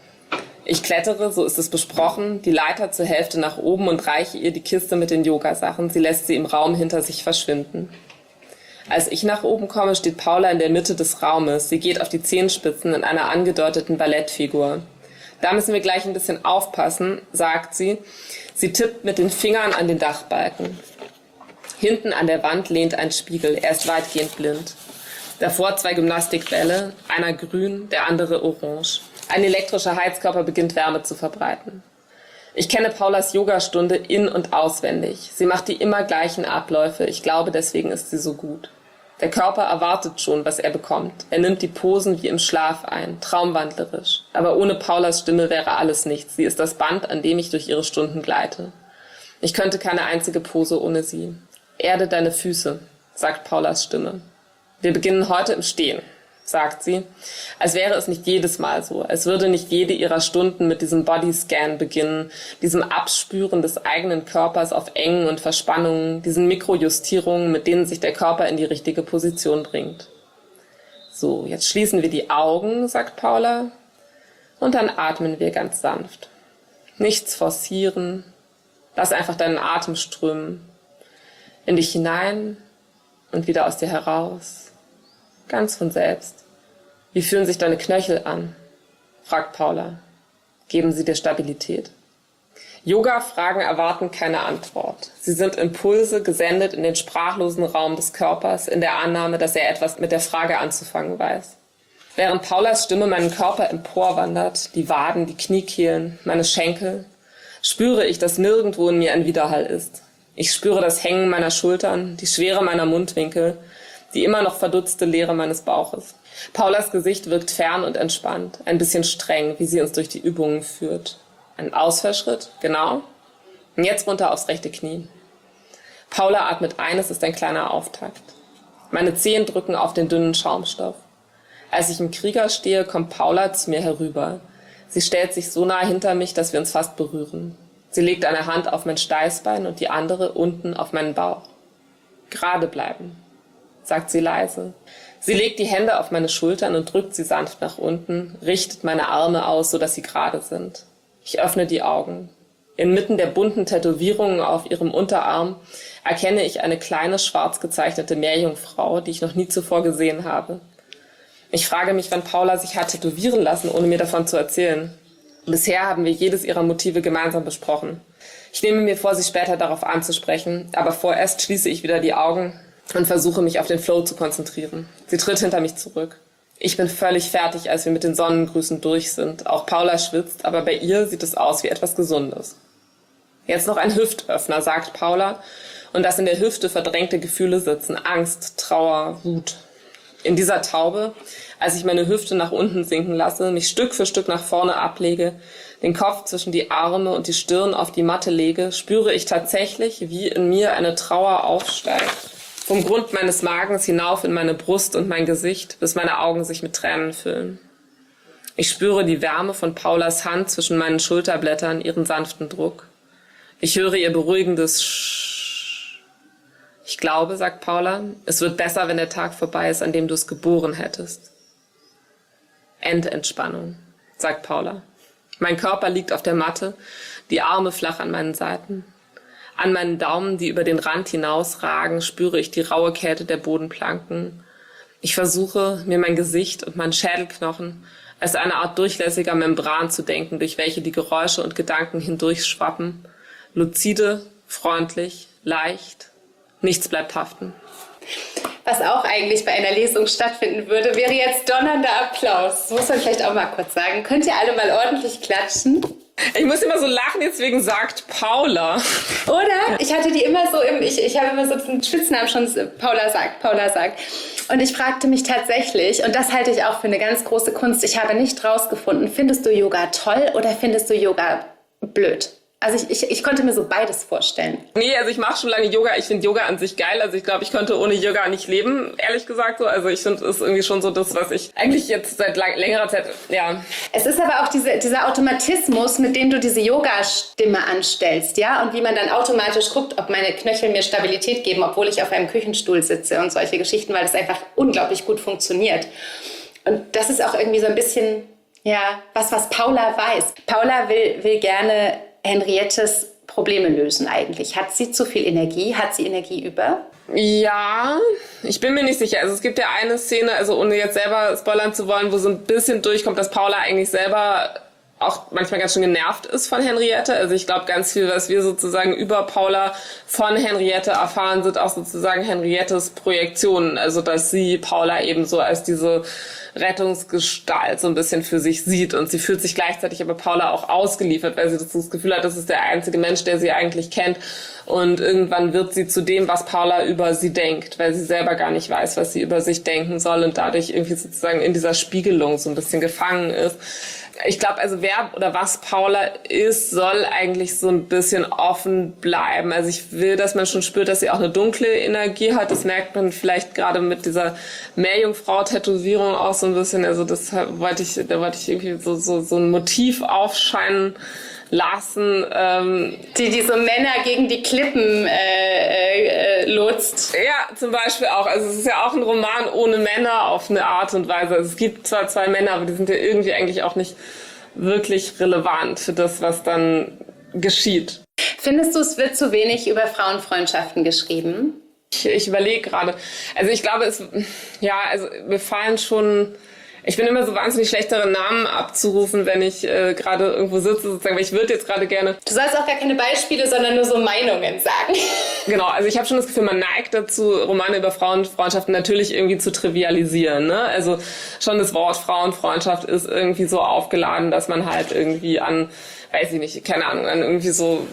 Ich klettere, so ist es besprochen, die Leiter zur Hälfte nach oben und reiche ihr die Kiste mit den Yogasachen. Sie lässt sie im Raum hinter sich verschwinden. Als ich nach oben komme, steht Paula in der Mitte des Raumes. Sie geht auf die Zehenspitzen in einer angedeuteten Ballettfigur. Da müssen wir gleich ein bisschen aufpassen, sagt sie. Sie tippt mit den Fingern an den Dachbalken. Hinten an der Wand lehnt ein Spiegel. Er ist weitgehend blind. Davor 2 Gymnastikbälle, einer grün, der andere orange. Ein elektrischer Heizkörper beginnt Wärme zu verbreiten. Ich kenne Paulas Yogastunde in- und auswendig. Sie macht die immer gleichen Abläufe. Ich glaube, deswegen ist sie so gut. Der Körper erwartet schon, was er bekommt. Er nimmt die Posen wie im Schlaf ein, traumwandlerisch. Aber ohne Paulas Stimme wäre alles nichts. Sie ist das Band, an dem ich durch ihre Stunden gleite. Ich könnte keine einzige Pose ohne sie. Erde deine Füße, sagt Paulas Stimme. Wir beginnen heute im Stehen, sagt sie, als wäre es nicht jedes Mal so, als würde nicht jede ihrer Stunden mit diesem Bodyscan beginnen, diesem Abspüren des eigenen Körpers auf Engen und Verspannungen, diesen Mikrojustierungen, mit denen sich der Körper in die richtige Position bringt. So, jetzt schließen wir die Augen, sagt Paula, und dann atmen wir ganz sanft. Nichts forcieren, lass einfach deinen Atem strömen, in dich hinein und wieder aus dir heraus. Ganz von selbst. Wie fühlen sich deine Knöchel an? Fragt Paula. Geben sie dir Stabilität? Yoga-Fragen erwarten keine Antwort. Sie sind Impulse gesendet in den sprachlosen Raum des Körpers, in der Annahme, dass er etwas mit der Frage anzufangen weiß. Während Paulas Stimme meinen Körper emporwandert, die Waden, die Kniekehlen, meine Schenkel, spüre ich, dass nirgendwo in mir ein Widerhall ist. Ich spüre das Hängen meiner Schultern, die Schwere meiner Mundwinkel, die immer noch verdutzte Leere meines Bauches. Paulas Gesicht wirkt fern und entspannt, ein bisschen streng, wie sie uns durch die Übungen führt. Ein Ausfallschritt, genau. Und jetzt runter aufs rechte Knie. Paula atmet ein, es ist ein kleiner Auftakt. Meine Zehen drücken auf den dünnen Schaumstoff. Als ich im Krieger stehe, kommt Paula zu mir herüber. Sie stellt sich so nah hinter mich, dass wir uns fast berühren. Sie legt eine Hand auf mein Steißbein und die andere unten auf meinen Bauch. Gerade bleiben, sagt sie leise. Sie legt die Hände auf meine Schultern und drückt sie sanft nach unten, richtet meine Arme aus, sodass sie gerade sind. Ich öffne die Augen. Inmitten der bunten Tätowierungen auf ihrem Unterarm erkenne ich eine kleine, schwarz gezeichnete Meerjungfrau, die ich noch nie zuvor gesehen habe. Ich frage mich, wann Paula sich hat tätowieren lassen, ohne mir davon zu erzählen. Bisher haben wir jedes ihrer Motive gemeinsam besprochen. Ich nehme mir vor, sie später darauf anzusprechen, aber vorerst schließe ich wieder die Augen und versuche, mich auf den Flow zu konzentrieren. Sie tritt hinter mich zurück. Ich bin völlig fertig, als wir mit den Sonnengrüßen durch sind. Auch Paula schwitzt, aber bei ihr sieht es aus wie etwas Gesundes. Jetzt noch ein Hüftöffner, sagt Paula, und das in der Hüfte verdrängte Gefühle sitzen. Angst, Trauer, Wut. In dieser Taube, als ich meine Hüfte nach unten sinken lasse, mich Stück für Stück nach vorne ablege, den Kopf zwischen die Arme und die Stirn auf die Matte lege, spüre ich tatsächlich, wie in mir eine Trauer aufsteigt. Vom Grund meines Magens hinauf in meine Brust und mein Gesicht, bis meine Augen sich mit Tränen füllen. Ich spüre die Wärme von Paulas Hand zwischen meinen Schulterblättern, ihren sanften Druck. Ich höre ihr beruhigendes Sch. Ich glaube, sagt Paula, es wird besser, wenn der Tag vorbei ist, an dem du es geboren hättest. Endentspannung, sagt Paula. Mein Körper liegt auf der Matte, die Arme flach an meinen Seiten. An meinen Daumen, die über den Rand hinausragen, spüre ich die raue Kälte der Bodenplanken. Ich versuche, mir mein Gesicht und meinen Schädelknochen als eine Art durchlässiger Membran zu denken, durch welche die Geräusche und Gedanken hindurchschwappen. Luzide, freundlich, leicht. Nichts bleibt haften. Was auch eigentlich bei einer Lesung stattfinden würde, wäre jetzt donnernder Applaus. Das muss man vielleicht auch mal kurz sagen. Könnt ihr alle mal ordentlich klatschen? Ich muss immer so lachen, jetzt wegen sagt Paula. Oder? Ich hatte die immer so ich habe immer so einen Spitznamen schon, Paula sagt. Und ich fragte mich tatsächlich, und das halte ich auch für eine ganz große Kunst, ich habe nicht rausgefunden, findest du Yoga toll oder findest du Yoga blöd? Also ich konnte mir so beides vorstellen. Nee, also ich mache schon lange Yoga. Ich finde Yoga an sich geil. Also ich glaube, ich könnte ohne Yoga nicht leben, ehrlich gesagt so. Also ich finde, es ist irgendwie schon so das, was ich eigentlich jetzt seit längerer Zeit, ja. Es ist aber auch dieser Automatismus, mit dem du diese Yoga-Stimme anstellst, ja? Und wie man dann automatisch guckt, ob meine Knöchel mir Stabilität geben, obwohl ich auf einem Küchenstuhl sitze und solche Geschichten, weil das einfach unglaublich gut funktioniert. Und das ist auch irgendwie so ein bisschen, ja, was Paula weiß. Paula will gerne Henriettes Probleme lösen eigentlich. Hat sie zu viel Energie? Hat sie Energie über? Ja, ich bin mir nicht sicher. Also es gibt ja eine Szene, also ohne jetzt selber spoilern zu wollen, wo so ein bisschen durchkommt, dass Paula eigentlich selber auch manchmal ganz schön genervt ist von Henriette. Also ich glaube, ganz viel, was wir sozusagen über Paula von Henriette erfahren, sind auch sozusagen Henriettes Projektionen. Also dass sie Paula eben so als diese Rettungsgestalt so ein bisschen für sich sieht. Und sie fühlt sich gleichzeitig aber Paula auch ausgeliefert, weil sie das Gefühl hat, das ist der einzige Mensch, der sie eigentlich kennt. Und irgendwann wird sie zu dem, was Paula über sie denkt, weil sie selber gar nicht weiß, was sie über sich denken soll und dadurch irgendwie sozusagen in dieser Spiegelung so ein bisschen gefangen ist. Ich glaube, also wer oder was Paula ist, soll eigentlich so ein bisschen offen bleiben. Also ich will, dass man schon spürt, dass sie auch eine dunkle Energie hat. Das merkt man vielleicht gerade mit dieser Meerjungfrau-Tätowierung auch so ein bisschen. Also da wollte ich irgendwie so ein Motiv aufscheinen lassen, die so Männer gegen die Klippen lotst. Ja, zum Beispiel auch. Also es ist ja auch ein Roman ohne Männer auf eine Art und Weise. Also es gibt zwar 2 Männer, aber die sind ja irgendwie eigentlich auch nicht wirklich relevant für das, was dann geschieht. Findest du, es wird zu wenig über Frauenfreundschaften geschrieben? Ich überlege gerade. Also ich glaube, mir fallen schon... Ich bin immer so wahnsinnig schlechtere Namen abzurufen, wenn ich gerade irgendwo sitze, sozusagen, weil ich würde jetzt gerade gerne... Du sollst auch gar keine Beispiele, sondern nur so Meinungen sagen. Genau, also ich habe schon das Gefühl, man neigt dazu, Romane über Frauenfreundschaften natürlich irgendwie zu trivialisieren, ne? Also schon das Wort Frauenfreundschaft ist irgendwie so aufgeladen, dass man halt irgendwie an, weiß ich nicht, keine Ahnung, an irgendwie so,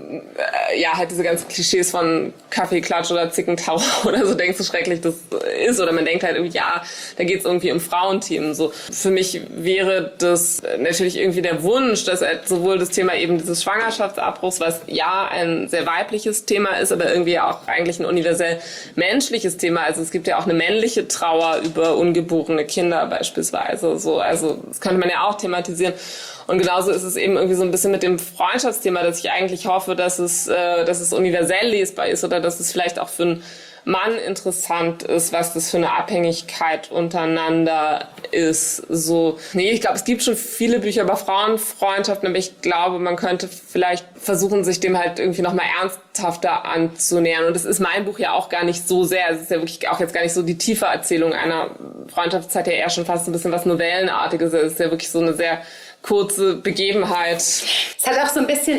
halt diese ganzen Klischees von Kaffeeklatsch oder Zickentaucher oder so denkt, so schrecklich das ist. Oder man denkt halt irgendwie, da geht's irgendwie um Frauenthemen. So, für mich wäre das natürlich irgendwie der Wunsch, dass sowohl das Thema eben dieses Schwangerschaftsabbruchs, was ja ein sehr weibliches Thema ist, aber irgendwie auch eigentlich ein universell menschliches Thema. Also es gibt ja auch eine männliche Trauer über ungeborene Kinder beispielsweise. So, also das könnte man ja auch thematisieren. Und genauso ist es eben irgendwie so ein bisschen mit dem Freundschaftsthema, dass ich eigentlich hoffe, dass es universell lesbar ist oder dass es vielleicht auch für einen Mann interessant ist, was das für eine Abhängigkeit untereinander ist. So, ich glaube, es gibt schon viele Bücher über Frauenfreundschaften, aber ich glaube, man könnte vielleicht versuchen, sich dem halt irgendwie nochmal ernsthafter anzunähern. Und das ist mein Buch ja auch gar nicht so sehr. Es ist ja wirklich auch jetzt gar nicht so die tiefe Erzählung einer Freundschaft. Es hat ja eher schon fast ein bisschen was Novellenartiges. Es ist ja wirklich so eine sehr kurze Begebenheit. Es hat auch so ein bisschen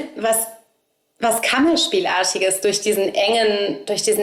was Kammerspielartiges durch diesen engen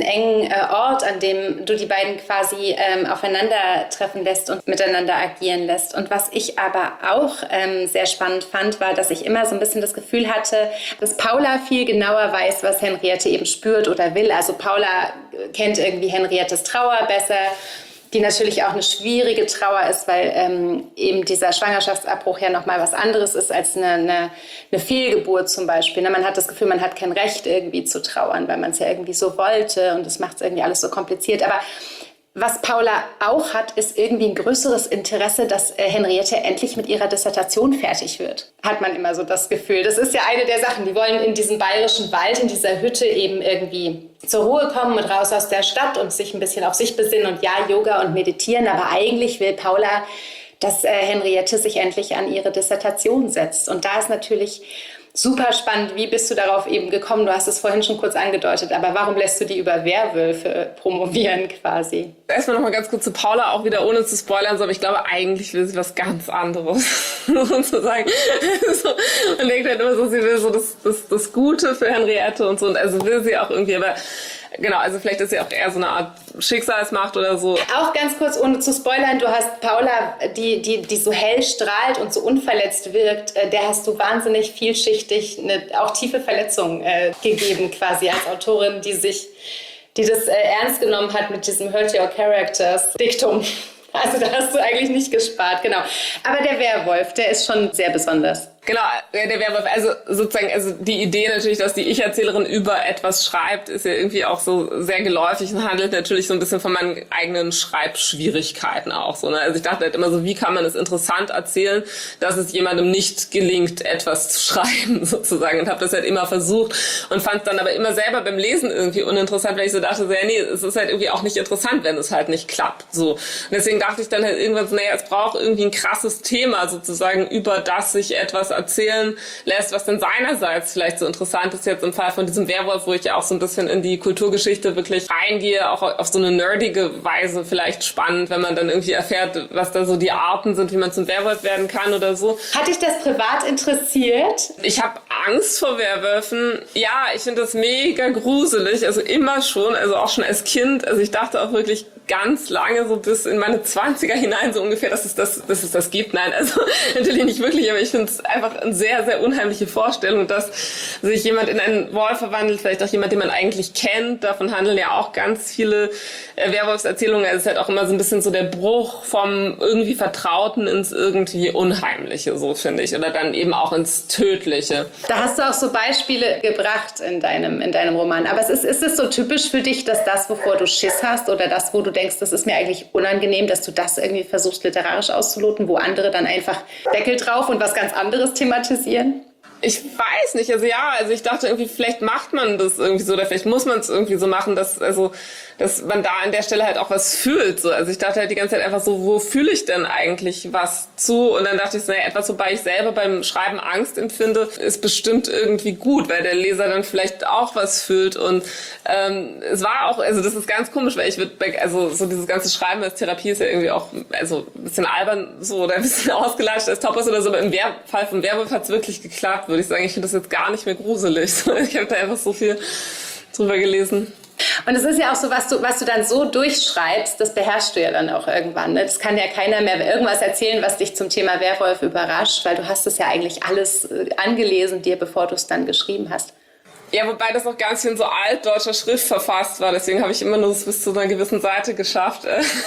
Ort, an dem du die beiden quasi aufeinandertreffen lässt und miteinander agieren lässt. Und was ich aber auch sehr spannend fand, war, dass ich immer so ein bisschen das Gefühl hatte, dass Paula viel genauer weiß, was Henriette eben spürt oder will. Also Paula kennt irgendwie Henriettes Trauer besser, die natürlich auch eine schwierige Trauer ist, weil eben dieser Schwangerschaftsabbruch ja nochmal was anderes ist als eine Fehlgeburt zum Beispiel. Man hat das Gefühl, man hat kein Recht irgendwie zu trauern, weil man es ja irgendwie so wollte und das macht es irgendwie alles so kompliziert. Aber was Paula auch hat, ist irgendwie ein größeres Interesse, dass Henriette endlich mit ihrer Dissertation fertig wird. Hat man immer so das Gefühl. Das ist ja eine der Sachen. Die wollen in diesem bayerischen Wald, in dieser Hütte eben irgendwie zur Ruhe kommen und raus aus der Stadt und sich ein bisschen auf sich besinnen und Yoga und meditieren. Aber eigentlich will Paula, dass Henriette sich endlich an ihre Dissertation setzt. Und da ist natürlich super spannend. Wie bist du darauf eben gekommen? Du hast es vorhin schon kurz angedeutet, aber warum lässt du die über Werwölfe promovieren quasi? Erstmal noch mal ganz kurz zu Paula, auch wieder ohne zu spoilern, so, aber ich glaube, eigentlich will sie was ganz anderes, sozusagen. So, man denkt halt immer so, sie will so das Gute für Henriette und so, und also will sie auch irgendwie, aber genau, also vielleicht ist sie auch eher so eine Art Schicksalsmacht oder so. Auch ganz kurz, ohne zu spoilern, du hast Paula, die so hell strahlt und so unverletzt wirkt, der hast du wahnsinnig vielschichtig auch tiefe Verletzung gegeben quasi als Autorin, die das ernst genommen hat mit diesem Hurt Your Characters Diktum. Also da hast du eigentlich nicht gespart, genau. Aber der Werwolf, der ist schon sehr besonders. Genau, der Werwolf, also sozusagen, also die Idee natürlich, dass die Ich-Erzählerin über etwas schreibt, ist ja irgendwie auch so sehr geläufig und handelt natürlich so ein bisschen von meinen eigenen Schreibschwierigkeiten auch so, ne? Also ich dachte halt immer so, wie kann man es interessant erzählen, dass es jemandem nicht gelingt, etwas zu schreiben sozusagen, und habe das halt immer versucht und fand es dann aber immer selber beim Lesen irgendwie uninteressant, weil ich so dachte, so, ja, nee, es ist halt irgendwie auch nicht interessant, wenn es halt nicht klappt, so. Und deswegen dachte ich dann halt irgendwann so, naja, es braucht irgendwie ein krasses Thema sozusagen, über das sich etwas erzählen lässt, was denn seinerseits vielleicht so interessant ist jetzt im Fall von diesem Werwolf, wo ich ja auch so ein bisschen in die Kulturgeschichte wirklich reingehe, auch auf so eine nerdige Weise vielleicht spannend, wenn man dann irgendwie erfährt, was da so die Arten sind, wie man zum Werwolf werden kann oder so. Hat dich das privat interessiert? Ich habe Angst vor Werwölfen. Ja, ich finde das mega gruselig, also immer schon, also auch schon als Kind. Also ich dachte auch wirklich ganz lange, so bis in meine 20er hinein so ungefähr, dass es das gibt. Nein, also natürlich nicht wirklich, aber ich finde es einfach eine sehr, sehr unheimliche Vorstellung, dass sich jemand in einen Wolf verwandelt, vielleicht auch jemand, den man eigentlich kennt. Davon handeln ja auch ganz viele Werwolfserzählungen. Also es ist halt auch immer so ein bisschen so der Bruch vom irgendwie Vertrauten ins irgendwie Unheimliche, so finde ich. Oder dann eben auch ins Tödliche. Da hast du auch so Beispiele gebracht in deinem Roman. Aber ist es so typisch für dich, dass das, wovor du Schiss hast oder das, wo du denkst, das ist mir eigentlich unangenehm, dass du das irgendwie versuchst, literarisch auszuloten, wo andere dann einfach Deckel drauf und was ganz anderes thematisieren? Ich weiß nicht, also ich dachte irgendwie, vielleicht macht man das irgendwie so oder vielleicht muss man es irgendwie so machen, dass man da an der Stelle halt auch was fühlt. So. Also ich dachte halt die ganze Zeit einfach so, wo fühle ich denn eigentlich was zu? Und dann dachte ich so, naja, etwas, wobei ich selber beim Schreiben Angst empfinde, ist bestimmt irgendwie gut, weil der Leser dann vielleicht auch was fühlt. Und es war auch, also das ist ganz komisch, weil so dieses ganze Schreiben als Therapie ist ja irgendwie auch also ein bisschen albern so oder ein bisschen ausgelatscht als Topos oder so, aber im Fall von Werwolf hat es wirklich geklappt, würde ich sagen. Ich finde das jetzt gar nicht mehr gruselig. Ich habe da einfach so viel drüber gelesen. Und es ist ja auch so, was du dann so durchschreibst, das beherrschst du ja dann auch irgendwann. Ne? Das kann ja keiner mehr irgendwas erzählen, was dich zum Thema Werwolf überrascht, weil du hast es ja eigentlich alles angelesen dir, bevor du es dann geschrieben hast. Ja, wobei das noch ganz viel in so altdeutscher Schrift verfasst war, deswegen habe ich immer nur das bis zu einer gewissen Seite geschafft.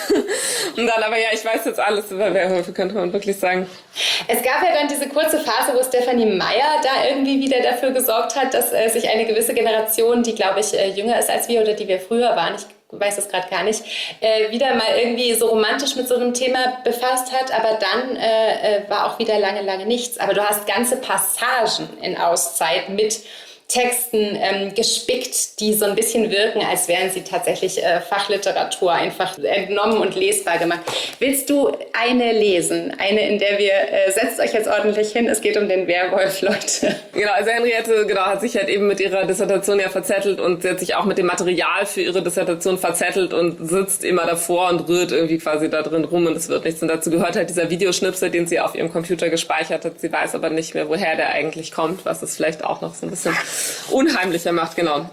Und dann aber ich weiß jetzt alles über Werwölfe, könnte man wirklich sagen. Es gab ja dann diese kurze Phase, wo Stefanie Meyer da irgendwie wieder dafür gesorgt hat, dass sich eine gewisse Generation, die glaube ich jünger ist als wir oder die wir früher waren, ich weiß das gerade gar nicht, wieder mal irgendwie so romantisch mit so einem Thema befasst hat, aber dann war auch wieder lange, lange nichts. Aber du hast ganze Passagen in Auszeit mit Texten gespickt, die so ein bisschen wirken, als wären sie tatsächlich Fachliteratur einfach entnommen und lesbar gemacht. Willst du eine lesen? Eine, in der wir, setzt euch jetzt ordentlich hin, es geht um den Werwolf, Leute. Genau, also Henriette hat sich halt eben mit ihrer Dissertation ja verzettelt und sie hat sich auch mit dem Material für ihre Dissertation verzettelt und sitzt immer davor und rührt irgendwie quasi da drin rum und es wird nichts. Und dazu gehört halt dieser Videoschnipsel, den sie auf ihrem Computer gespeichert hat. Sie weiß aber nicht mehr, woher der eigentlich kommt, was es vielleicht auch noch so ein bisschen unheimlicher macht, genau.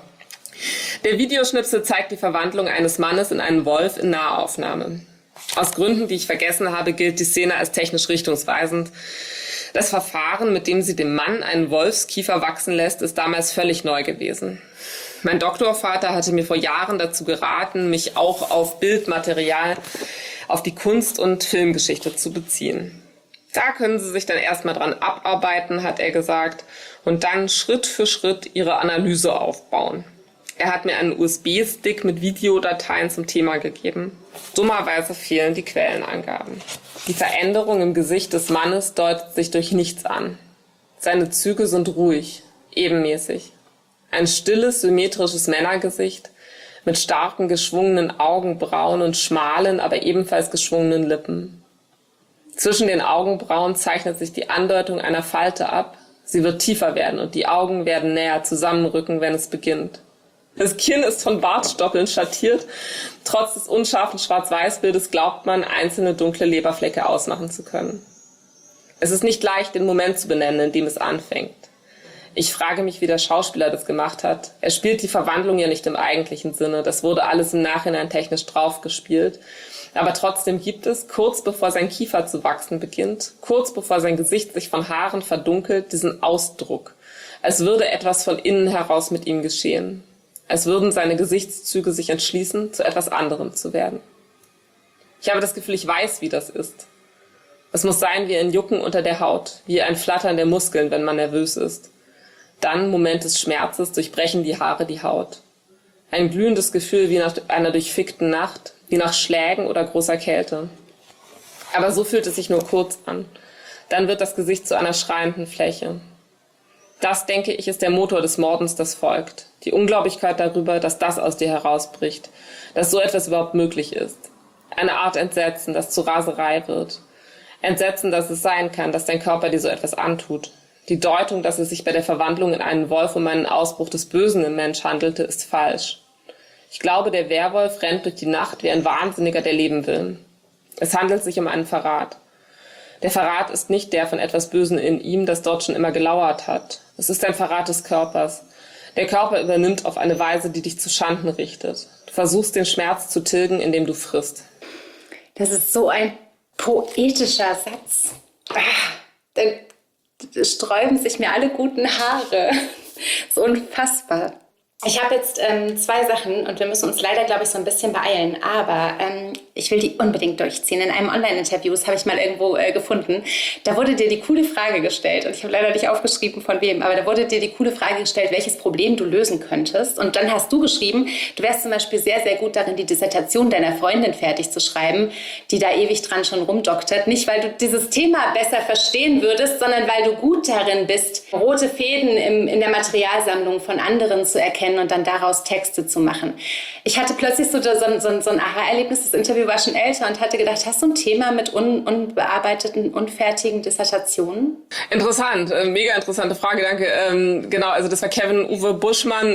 Der Videoschnipsel zeigt die Verwandlung eines Mannes in einen Wolf in Nahaufnahme. Aus Gründen, die ich vergessen habe, gilt die Szene als technisch richtungsweisend. Das Verfahren, mit dem sie dem Mann einen Wolfskiefer wachsen lässt, ist damals völlig neu gewesen. Mein Doktorvater hatte mir vor Jahren dazu geraten, mich auch auf Bildmaterial, auf die Kunst- und Filmgeschichte zu beziehen. Da können Sie sich dann erstmal dran abarbeiten, hat er gesagt, und dann Schritt für Schritt Ihre Analyse aufbauen. Er hat mir einen USB-Stick mit Videodateien zum Thema gegeben. Dummerweise fehlen die Quellenangaben. Die Veränderung im Gesicht des Mannes deutet sich durch nichts an. Seine Züge sind ruhig, ebenmäßig. Ein stilles, symmetrisches Männergesicht mit starken, geschwungenen Augenbrauen und schmalen, aber ebenfalls geschwungenen Lippen. Zwischen den Augenbrauen zeichnet sich die Andeutung einer Falte ab. Sie wird tiefer werden und die Augen werden näher zusammenrücken, wenn es beginnt. Das Kinn ist von Bartstoppeln schattiert. Trotz des unscharfen Schwarz-Weiß-Bildes glaubt man, einzelne dunkle Leberflecke ausmachen zu können. Es ist nicht leicht, den Moment zu benennen, in dem es anfängt. Ich frage mich, wie der Schauspieler das gemacht hat. Er spielt die Verwandlung ja nicht im eigentlichen Sinne. Das wurde alles im Nachhinein technisch draufgespielt. Aber trotzdem gibt es, kurz bevor sein Kiefer zu wachsen beginnt, kurz bevor sein Gesicht sich von Haaren verdunkelt, diesen Ausdruck. Als würde etwas von innen heraus mit ihm geschehen. Als würden seine Gesichtszüge sich entschließen, zu etwas anderem zu werden. Ich habe das Gefühl, ich weiß, wie das ist. Es muss sein wie ein Jucken unter der Haut, wie ein Flattern der Muskeln, wenn man nervös ist. Dann, Moment des Schmerzes, durchbrechen die Haare die Haut. Ein glühendes Gefühl wie nach einer durchfickten Nacht, wie nach Schlägen oder großer Kälte. Aber so fühlt es sich nur kurz an. Dann wird das Gesicht zu einer schreienden Fläche. Das, denke ich, ist der Motor des Mordens, das folgt. Die Unglaublichkeit darüber, dass das aus dir herausbricht. Dass so etwas überhaupt möglich ist. Eine Art Entsetzen, das zu Raserei wird. Entsetzen, dass es sein kann, dass dein Körper dir so etwas antut. Die Deutung, dass es sich bei der Verwandlung in einen Wolf um einen Ausbruch des Bösen im Mensch handelte, ist falsch. Ich glaube, der Werwolf rennt durch die Nacht wie ein Wahnsinniger, der leben will. Es handelt sich um einen Verrat. Der Verrat ist nicht der von etwas Bösen in ihm, das dort schon immer gelauert hat. Es ist ein Verrat des Körpers. Der Körper übernimmt auf eine Weise, die dich zu Schanden richtet. Du versuchst, den Schmerz zu tilgen, indem du frisst. Das ist so ein poetischer Satz. Dann sträuben sich mir alle guten Haare. So unfassbar. Ich habe jetzt 2 Sachen und wir müssen uns leider, glaube ich, so ein bisschen beeilen, aber ich will die unbedingt durchziehen. In einem Online-Interview, das habe ich mal irgendwo gefunden, da wurde dir die coole Frage gestellt und ich habe leider nicht aufgeschrieben, von wem, aber da wurde dir die coole Frage gestellt, welches Problem du lösen könntest, und dann hast du geschrieben, du wärst zum Beispiel sehr, sehr gut darin, die Dissertation deiner Freundin fertig zu schreiben, die da ewig dran schon rumdoktert. Nicht, weil du dieses Thema besser verstehen würdest, sondern weil du gut darin bist, rote Fäden in der Materialsammlung von anderen zu erkennen und dann daraus Texte zu machen. Ich hatte plötzlich so ein Aha-Erlebnis, das Interview war schon älter und hatte gedacht, hast du ein Thema mit unbearbeiteten, unfertigen Dissertationen? Interessant, mega interessante Frage, danke. Genau, also das war Kevin-Uwe Buschmann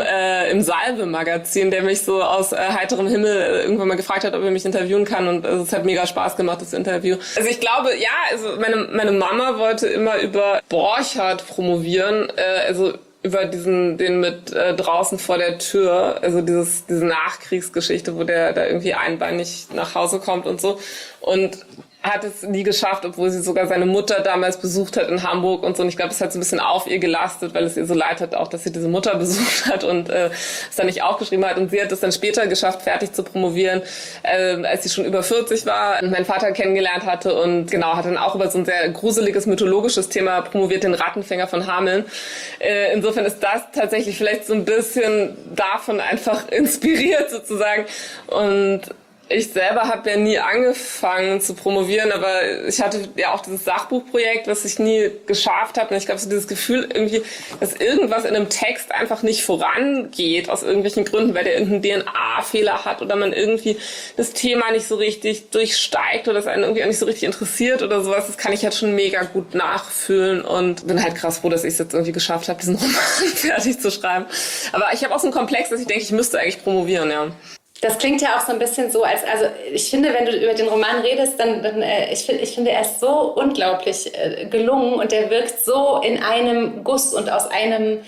im Salve-Magazin, der mich so aus heiterem Himmel irgendwann mal gefragt hat, ob er mich interviewen kann, und es hat mega Spaß gemacht, das Interview. Also ich glaube, ja, also meine Mama wollte immer über Borchardt promovieren, also über den mit draußen vor der Tür, also diese Nachkriegsgeschichte, wo der da irgendwie einbeinig nach Hause kommt und so, und hat es nie geschafft, obwohl sie sogar seine Mutter damals besucht hat in Hamburg und so. Und ich glaube, es hat so ein bisschen auf ihr gelastet, weil es ihr so leid hat, auch, dass sie diese Mutter besucht hat und es dann nicht aufgeschrieben hat. Und sie hat es dann später geschafft, fertig zu promovieren, als sie schon über 40 war und meinen Vater kennengelernt hatte, und genau, hat dann auch über so ein sehr gruseliges mythologisches Thema promoviert, den Rattenfänger von Hameln. Insofern ist das tatsächlich vielleicht so ein bisschen davon einfach inspiriert sozusagen. Und ich selber habe ja nie angefangen zu promovieren, aber ich hatte ja auch dieses Sachbuchprojekt, was ich nie geschafft habe. Und ich glaube, so dieses Gefühl irgendwie, dass irgendwas in einem Text einfach nicht vorangeht, aus irgendwelchen Gründen, weil der irgendeinen DNA-Fehler hat oder man irgendwie das Thema nicht so richtig durchsteigt oder es einen irgendwie auch nicht so richtig interessiert oder sowas. Das kann ich halt schon mega gut nachfühlen und bin halt krass froh, dass ich es jetzt irgendwie geschafft habe, diesen Roman fertig zu schreiben. Aber ich habe auch so einen Komplex, dass ich denke, ich müsste eigentlich promovieren, ja. Das klingt ja auch so ein bisschen so, also ich finde, wenn du über den Roman redest, dann ich finde, er ist so unglaublich gelungen und der wirkt so in einem Guss und aus einem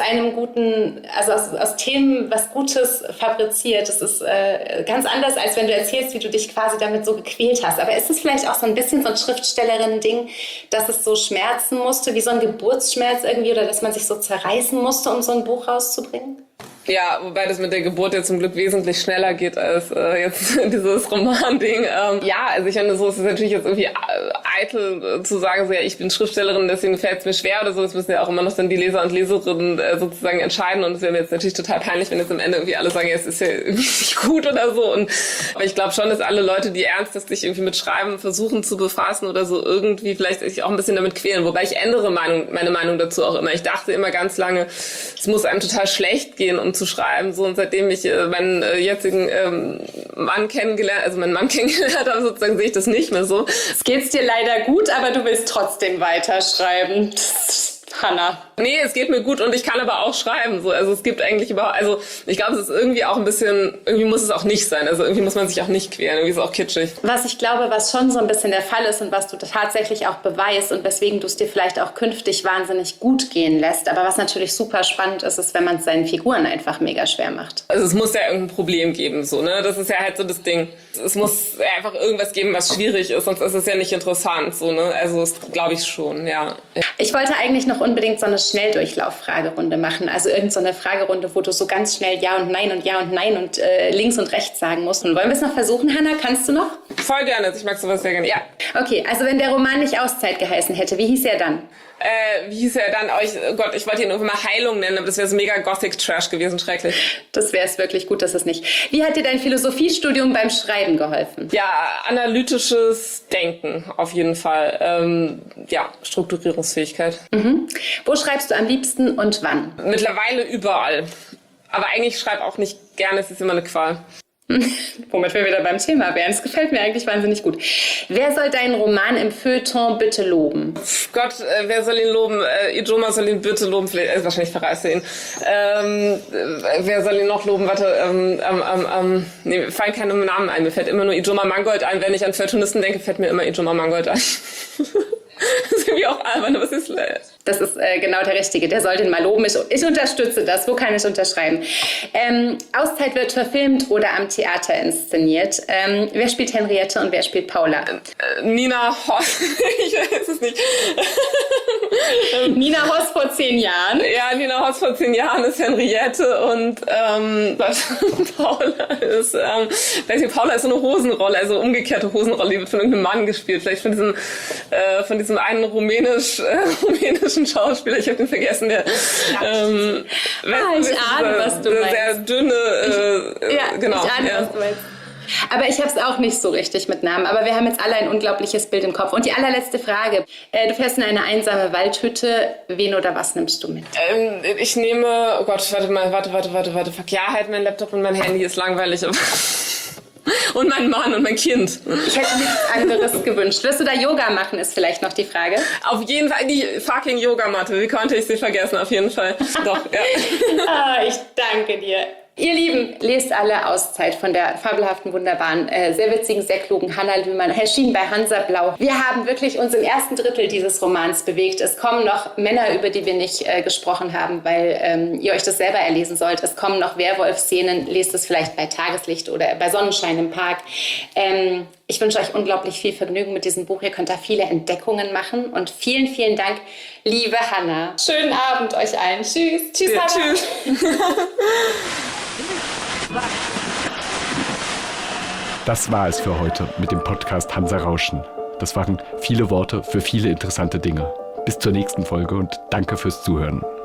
guten, also aus Themen was Gutes fabriziert. Das ist ganz anders, als wenn du erzählst, wie du dich quasi damit so gequält hast. Aber ist es vielleicht auch so ein bisschen so ein Schriftstellerinnen-Ding, dass es so schmerzen musste, wie so ein Geburtsschmerz irgendwie, oder dass man sich so zerreißen musste, um so ein Buch rauszubringen? Ja, wobei das mit der Geburt ja zum Glück wesentlich schneller geht als jetzt dieses Roman-Ding. Ja, also ich finde, so ist es natürlich jetzt irgendwie eitel zu sagen, so, ja, ich bin Schriftstellerin, deswegen fällt es mir schwer oder so. Das müssen ja auch immer noch dann die Leser und Leserinnen sozusagen entscheiden. Und es wäre mir jetzt natürlich total peinlich, wenn jetzt am Ende irgendwie alle sagen, ja, es ist ja irgendwie nicht gut oder so. Aber ich glaube schon, dass alle Leute, die ernsthaft sich irgendwie mit Schreiben versuchen zu befassen oder so, irgendwie vielleicht sich auch ein bisschen damit quälen. Wobei ich ändere meine Meinung dazu auch immer. Ich dachte immer ganz lange, es muss einem total schlecht gehen, um zu schreiben, so, und seitdem ich meinen jetzigen Mann kennengelernt habe, sozusagen, sehe ich das nicht mehr so. Es geht's dir leider gut, aber du willst trotzdem weiterschreiben. Hannah. Nee, es geht mir gut und ich kann aber auch schreiben. So. Also es gibt eigentlich überhaupt, also ich glaube, es ist irgendwie auch ein bisschen, irgendwie muss es auch nicht sein. Also irgendwie muss man sich auch nicht quälen, irgendwie ist es auch kitschig. Was ich glaube, was schon so ein bisschen der Fall ist und was du tatsächlich auch beweist und weswegen du es dir vielleicht auch künftig wahnsinnig gut gehen lässt, aber was natürlich super spannend ist, ist, wenn man es seinen Figuren einfach mega schwer macht. Also es muss ja irgendein Problem geben, so, ne? Das ist ja halt so das Ding. Es muss einfach irgendwas geben, was schwierig ist, sonst ist es ja nicht interessant, so, ne? Also das glaube ich schon, ja. Ich wollte eigentlich noch unbedingt so eine Schnelldurchlauf-Fragerunde machen. Also irgend so eine Fragerunde, wo du so ganz schnell Ja und Nein und links und rechts sagen musst. Und wollen wir es noch versuchen, Hannah? Kannst du noch? Voll gerne. Also ich mag sowas sehr gerne. Ja. Okay, also wenn der Roman nicht Auszeit geheißen hätte, wie hieß er dann? Wie hieß er dann? Oh Gott, ich wollte ihn irgendwann mal Heilung nennen, aber das wäre so mega Gothic-Trash gewesen, schrecklich. Das wäre es wirklich, gut, dass es nicht. Wie hat dir dein Philosophiestudium beim Schreiben geholfen? Ja, analytisches Denken auf jeden Fall. Ja, Strukturierungsfähigkeit. Mhm. Wo schreibst du am liebsten und wann? Mittlerweile überall. Aber eigentlich schreibe auch nicht gerne, es ist immer eine Qual. Womit wir wieder beim Thema wären. Das gefällt mir eigentlich wahnsinnig gut. Wer soll deinen Roman im Feuilleton bitte loben? Gott, wer soll ihn loben? Ijoma soll ihn bitte loben. Vielleicht, wahrscheinlich verreist er ihn. Wer soll ihn noch loben? Warte, mir fallen keine Namen ein. Mir fällt immer nur Ijoma Mangold ein. Wenn ich an Feuilletonisten denke, fällt mir immer Ijoma Mangold ein. Das ist irgendwie auch albern, aber es ist... Das ist genau der Richtige, der soll den mal loben. Ich unterstütze das. Wo kann ich unterschreiben? Auszeit wird verfilmt oder am Theater inszeniert. Wer spielt Henriette und wer spielt Paula? Nina Hoss. Ich weiß es nicht. Nina Hoss vor 10 Jahren. Ja, Nina Hoss vor 10 Jahren ist Henriette und Paula ist... Paula ist so eine Hosenrolle, also umgekehrte Hosenrolle, die wird von irgendeinem Mann gespielt. Vielleicht von diesem einen rumänischen Schauspieler, ich habe den vergessen, der ich ahne, was du meinst. Sehr dünne, genau. Ich ahne, was du meinst. Aber ich habe es auch nicht so richtig mit Namen. Aber wir haben jetzt alle ein unglaubliches Bild im Kopf. Und die allerletzte Frage. Du fährst in eine einsame Waldhütte. Wen oder was nimmst du mit? Ich nehme, oh Gott, warte. Fuck, ja, halt mein Laptop und mein Handy ist langweilig. Und mein Mann und mein Kind. Ich hätte nichts anderes gewünscht. Wirst du da Yoga machen, ist vielleicht noch die Frage. Auf jeden Fall die fucking Yogamatte. Wie konnte ich sie vergessen? Auf jeden Fall. Doch, ja. Ich danke dir. Ihr Lieben, lest alle Auszeit von der fabelhaften, wunderbaren, sehr witzigen, sehr klugen Hanna Lühmann, erschienen bei Hansa Blau. Wir haben wirklich uns im ersten Drittel dieses Romans bewegt. Es kommen noch Männer, über die wir nicht gesprochen haben, weil ihr euch das selber erlesen sollt. Es kommen noch Werwolf-Szenen. Lest es vielleicht bei Tageslicht oder bei Sonnenschein im Park. Ich wünsche euch unglaublich viel Vergnügen mit diesem Buch. Ihr könnt da viele Entdeckungen machen. Und vielen, vielen Dank, liebe Hanna. Schönen Abend euch allen. Tschüss. Tschüss, Ja, Hanna. tschüss. Das war es für heute mit dem Podcast Hansa Rauschen. Das waren viele Worte für viele interessante Dinge. Bis zur nächsten Folge und danke fürs Zuhören.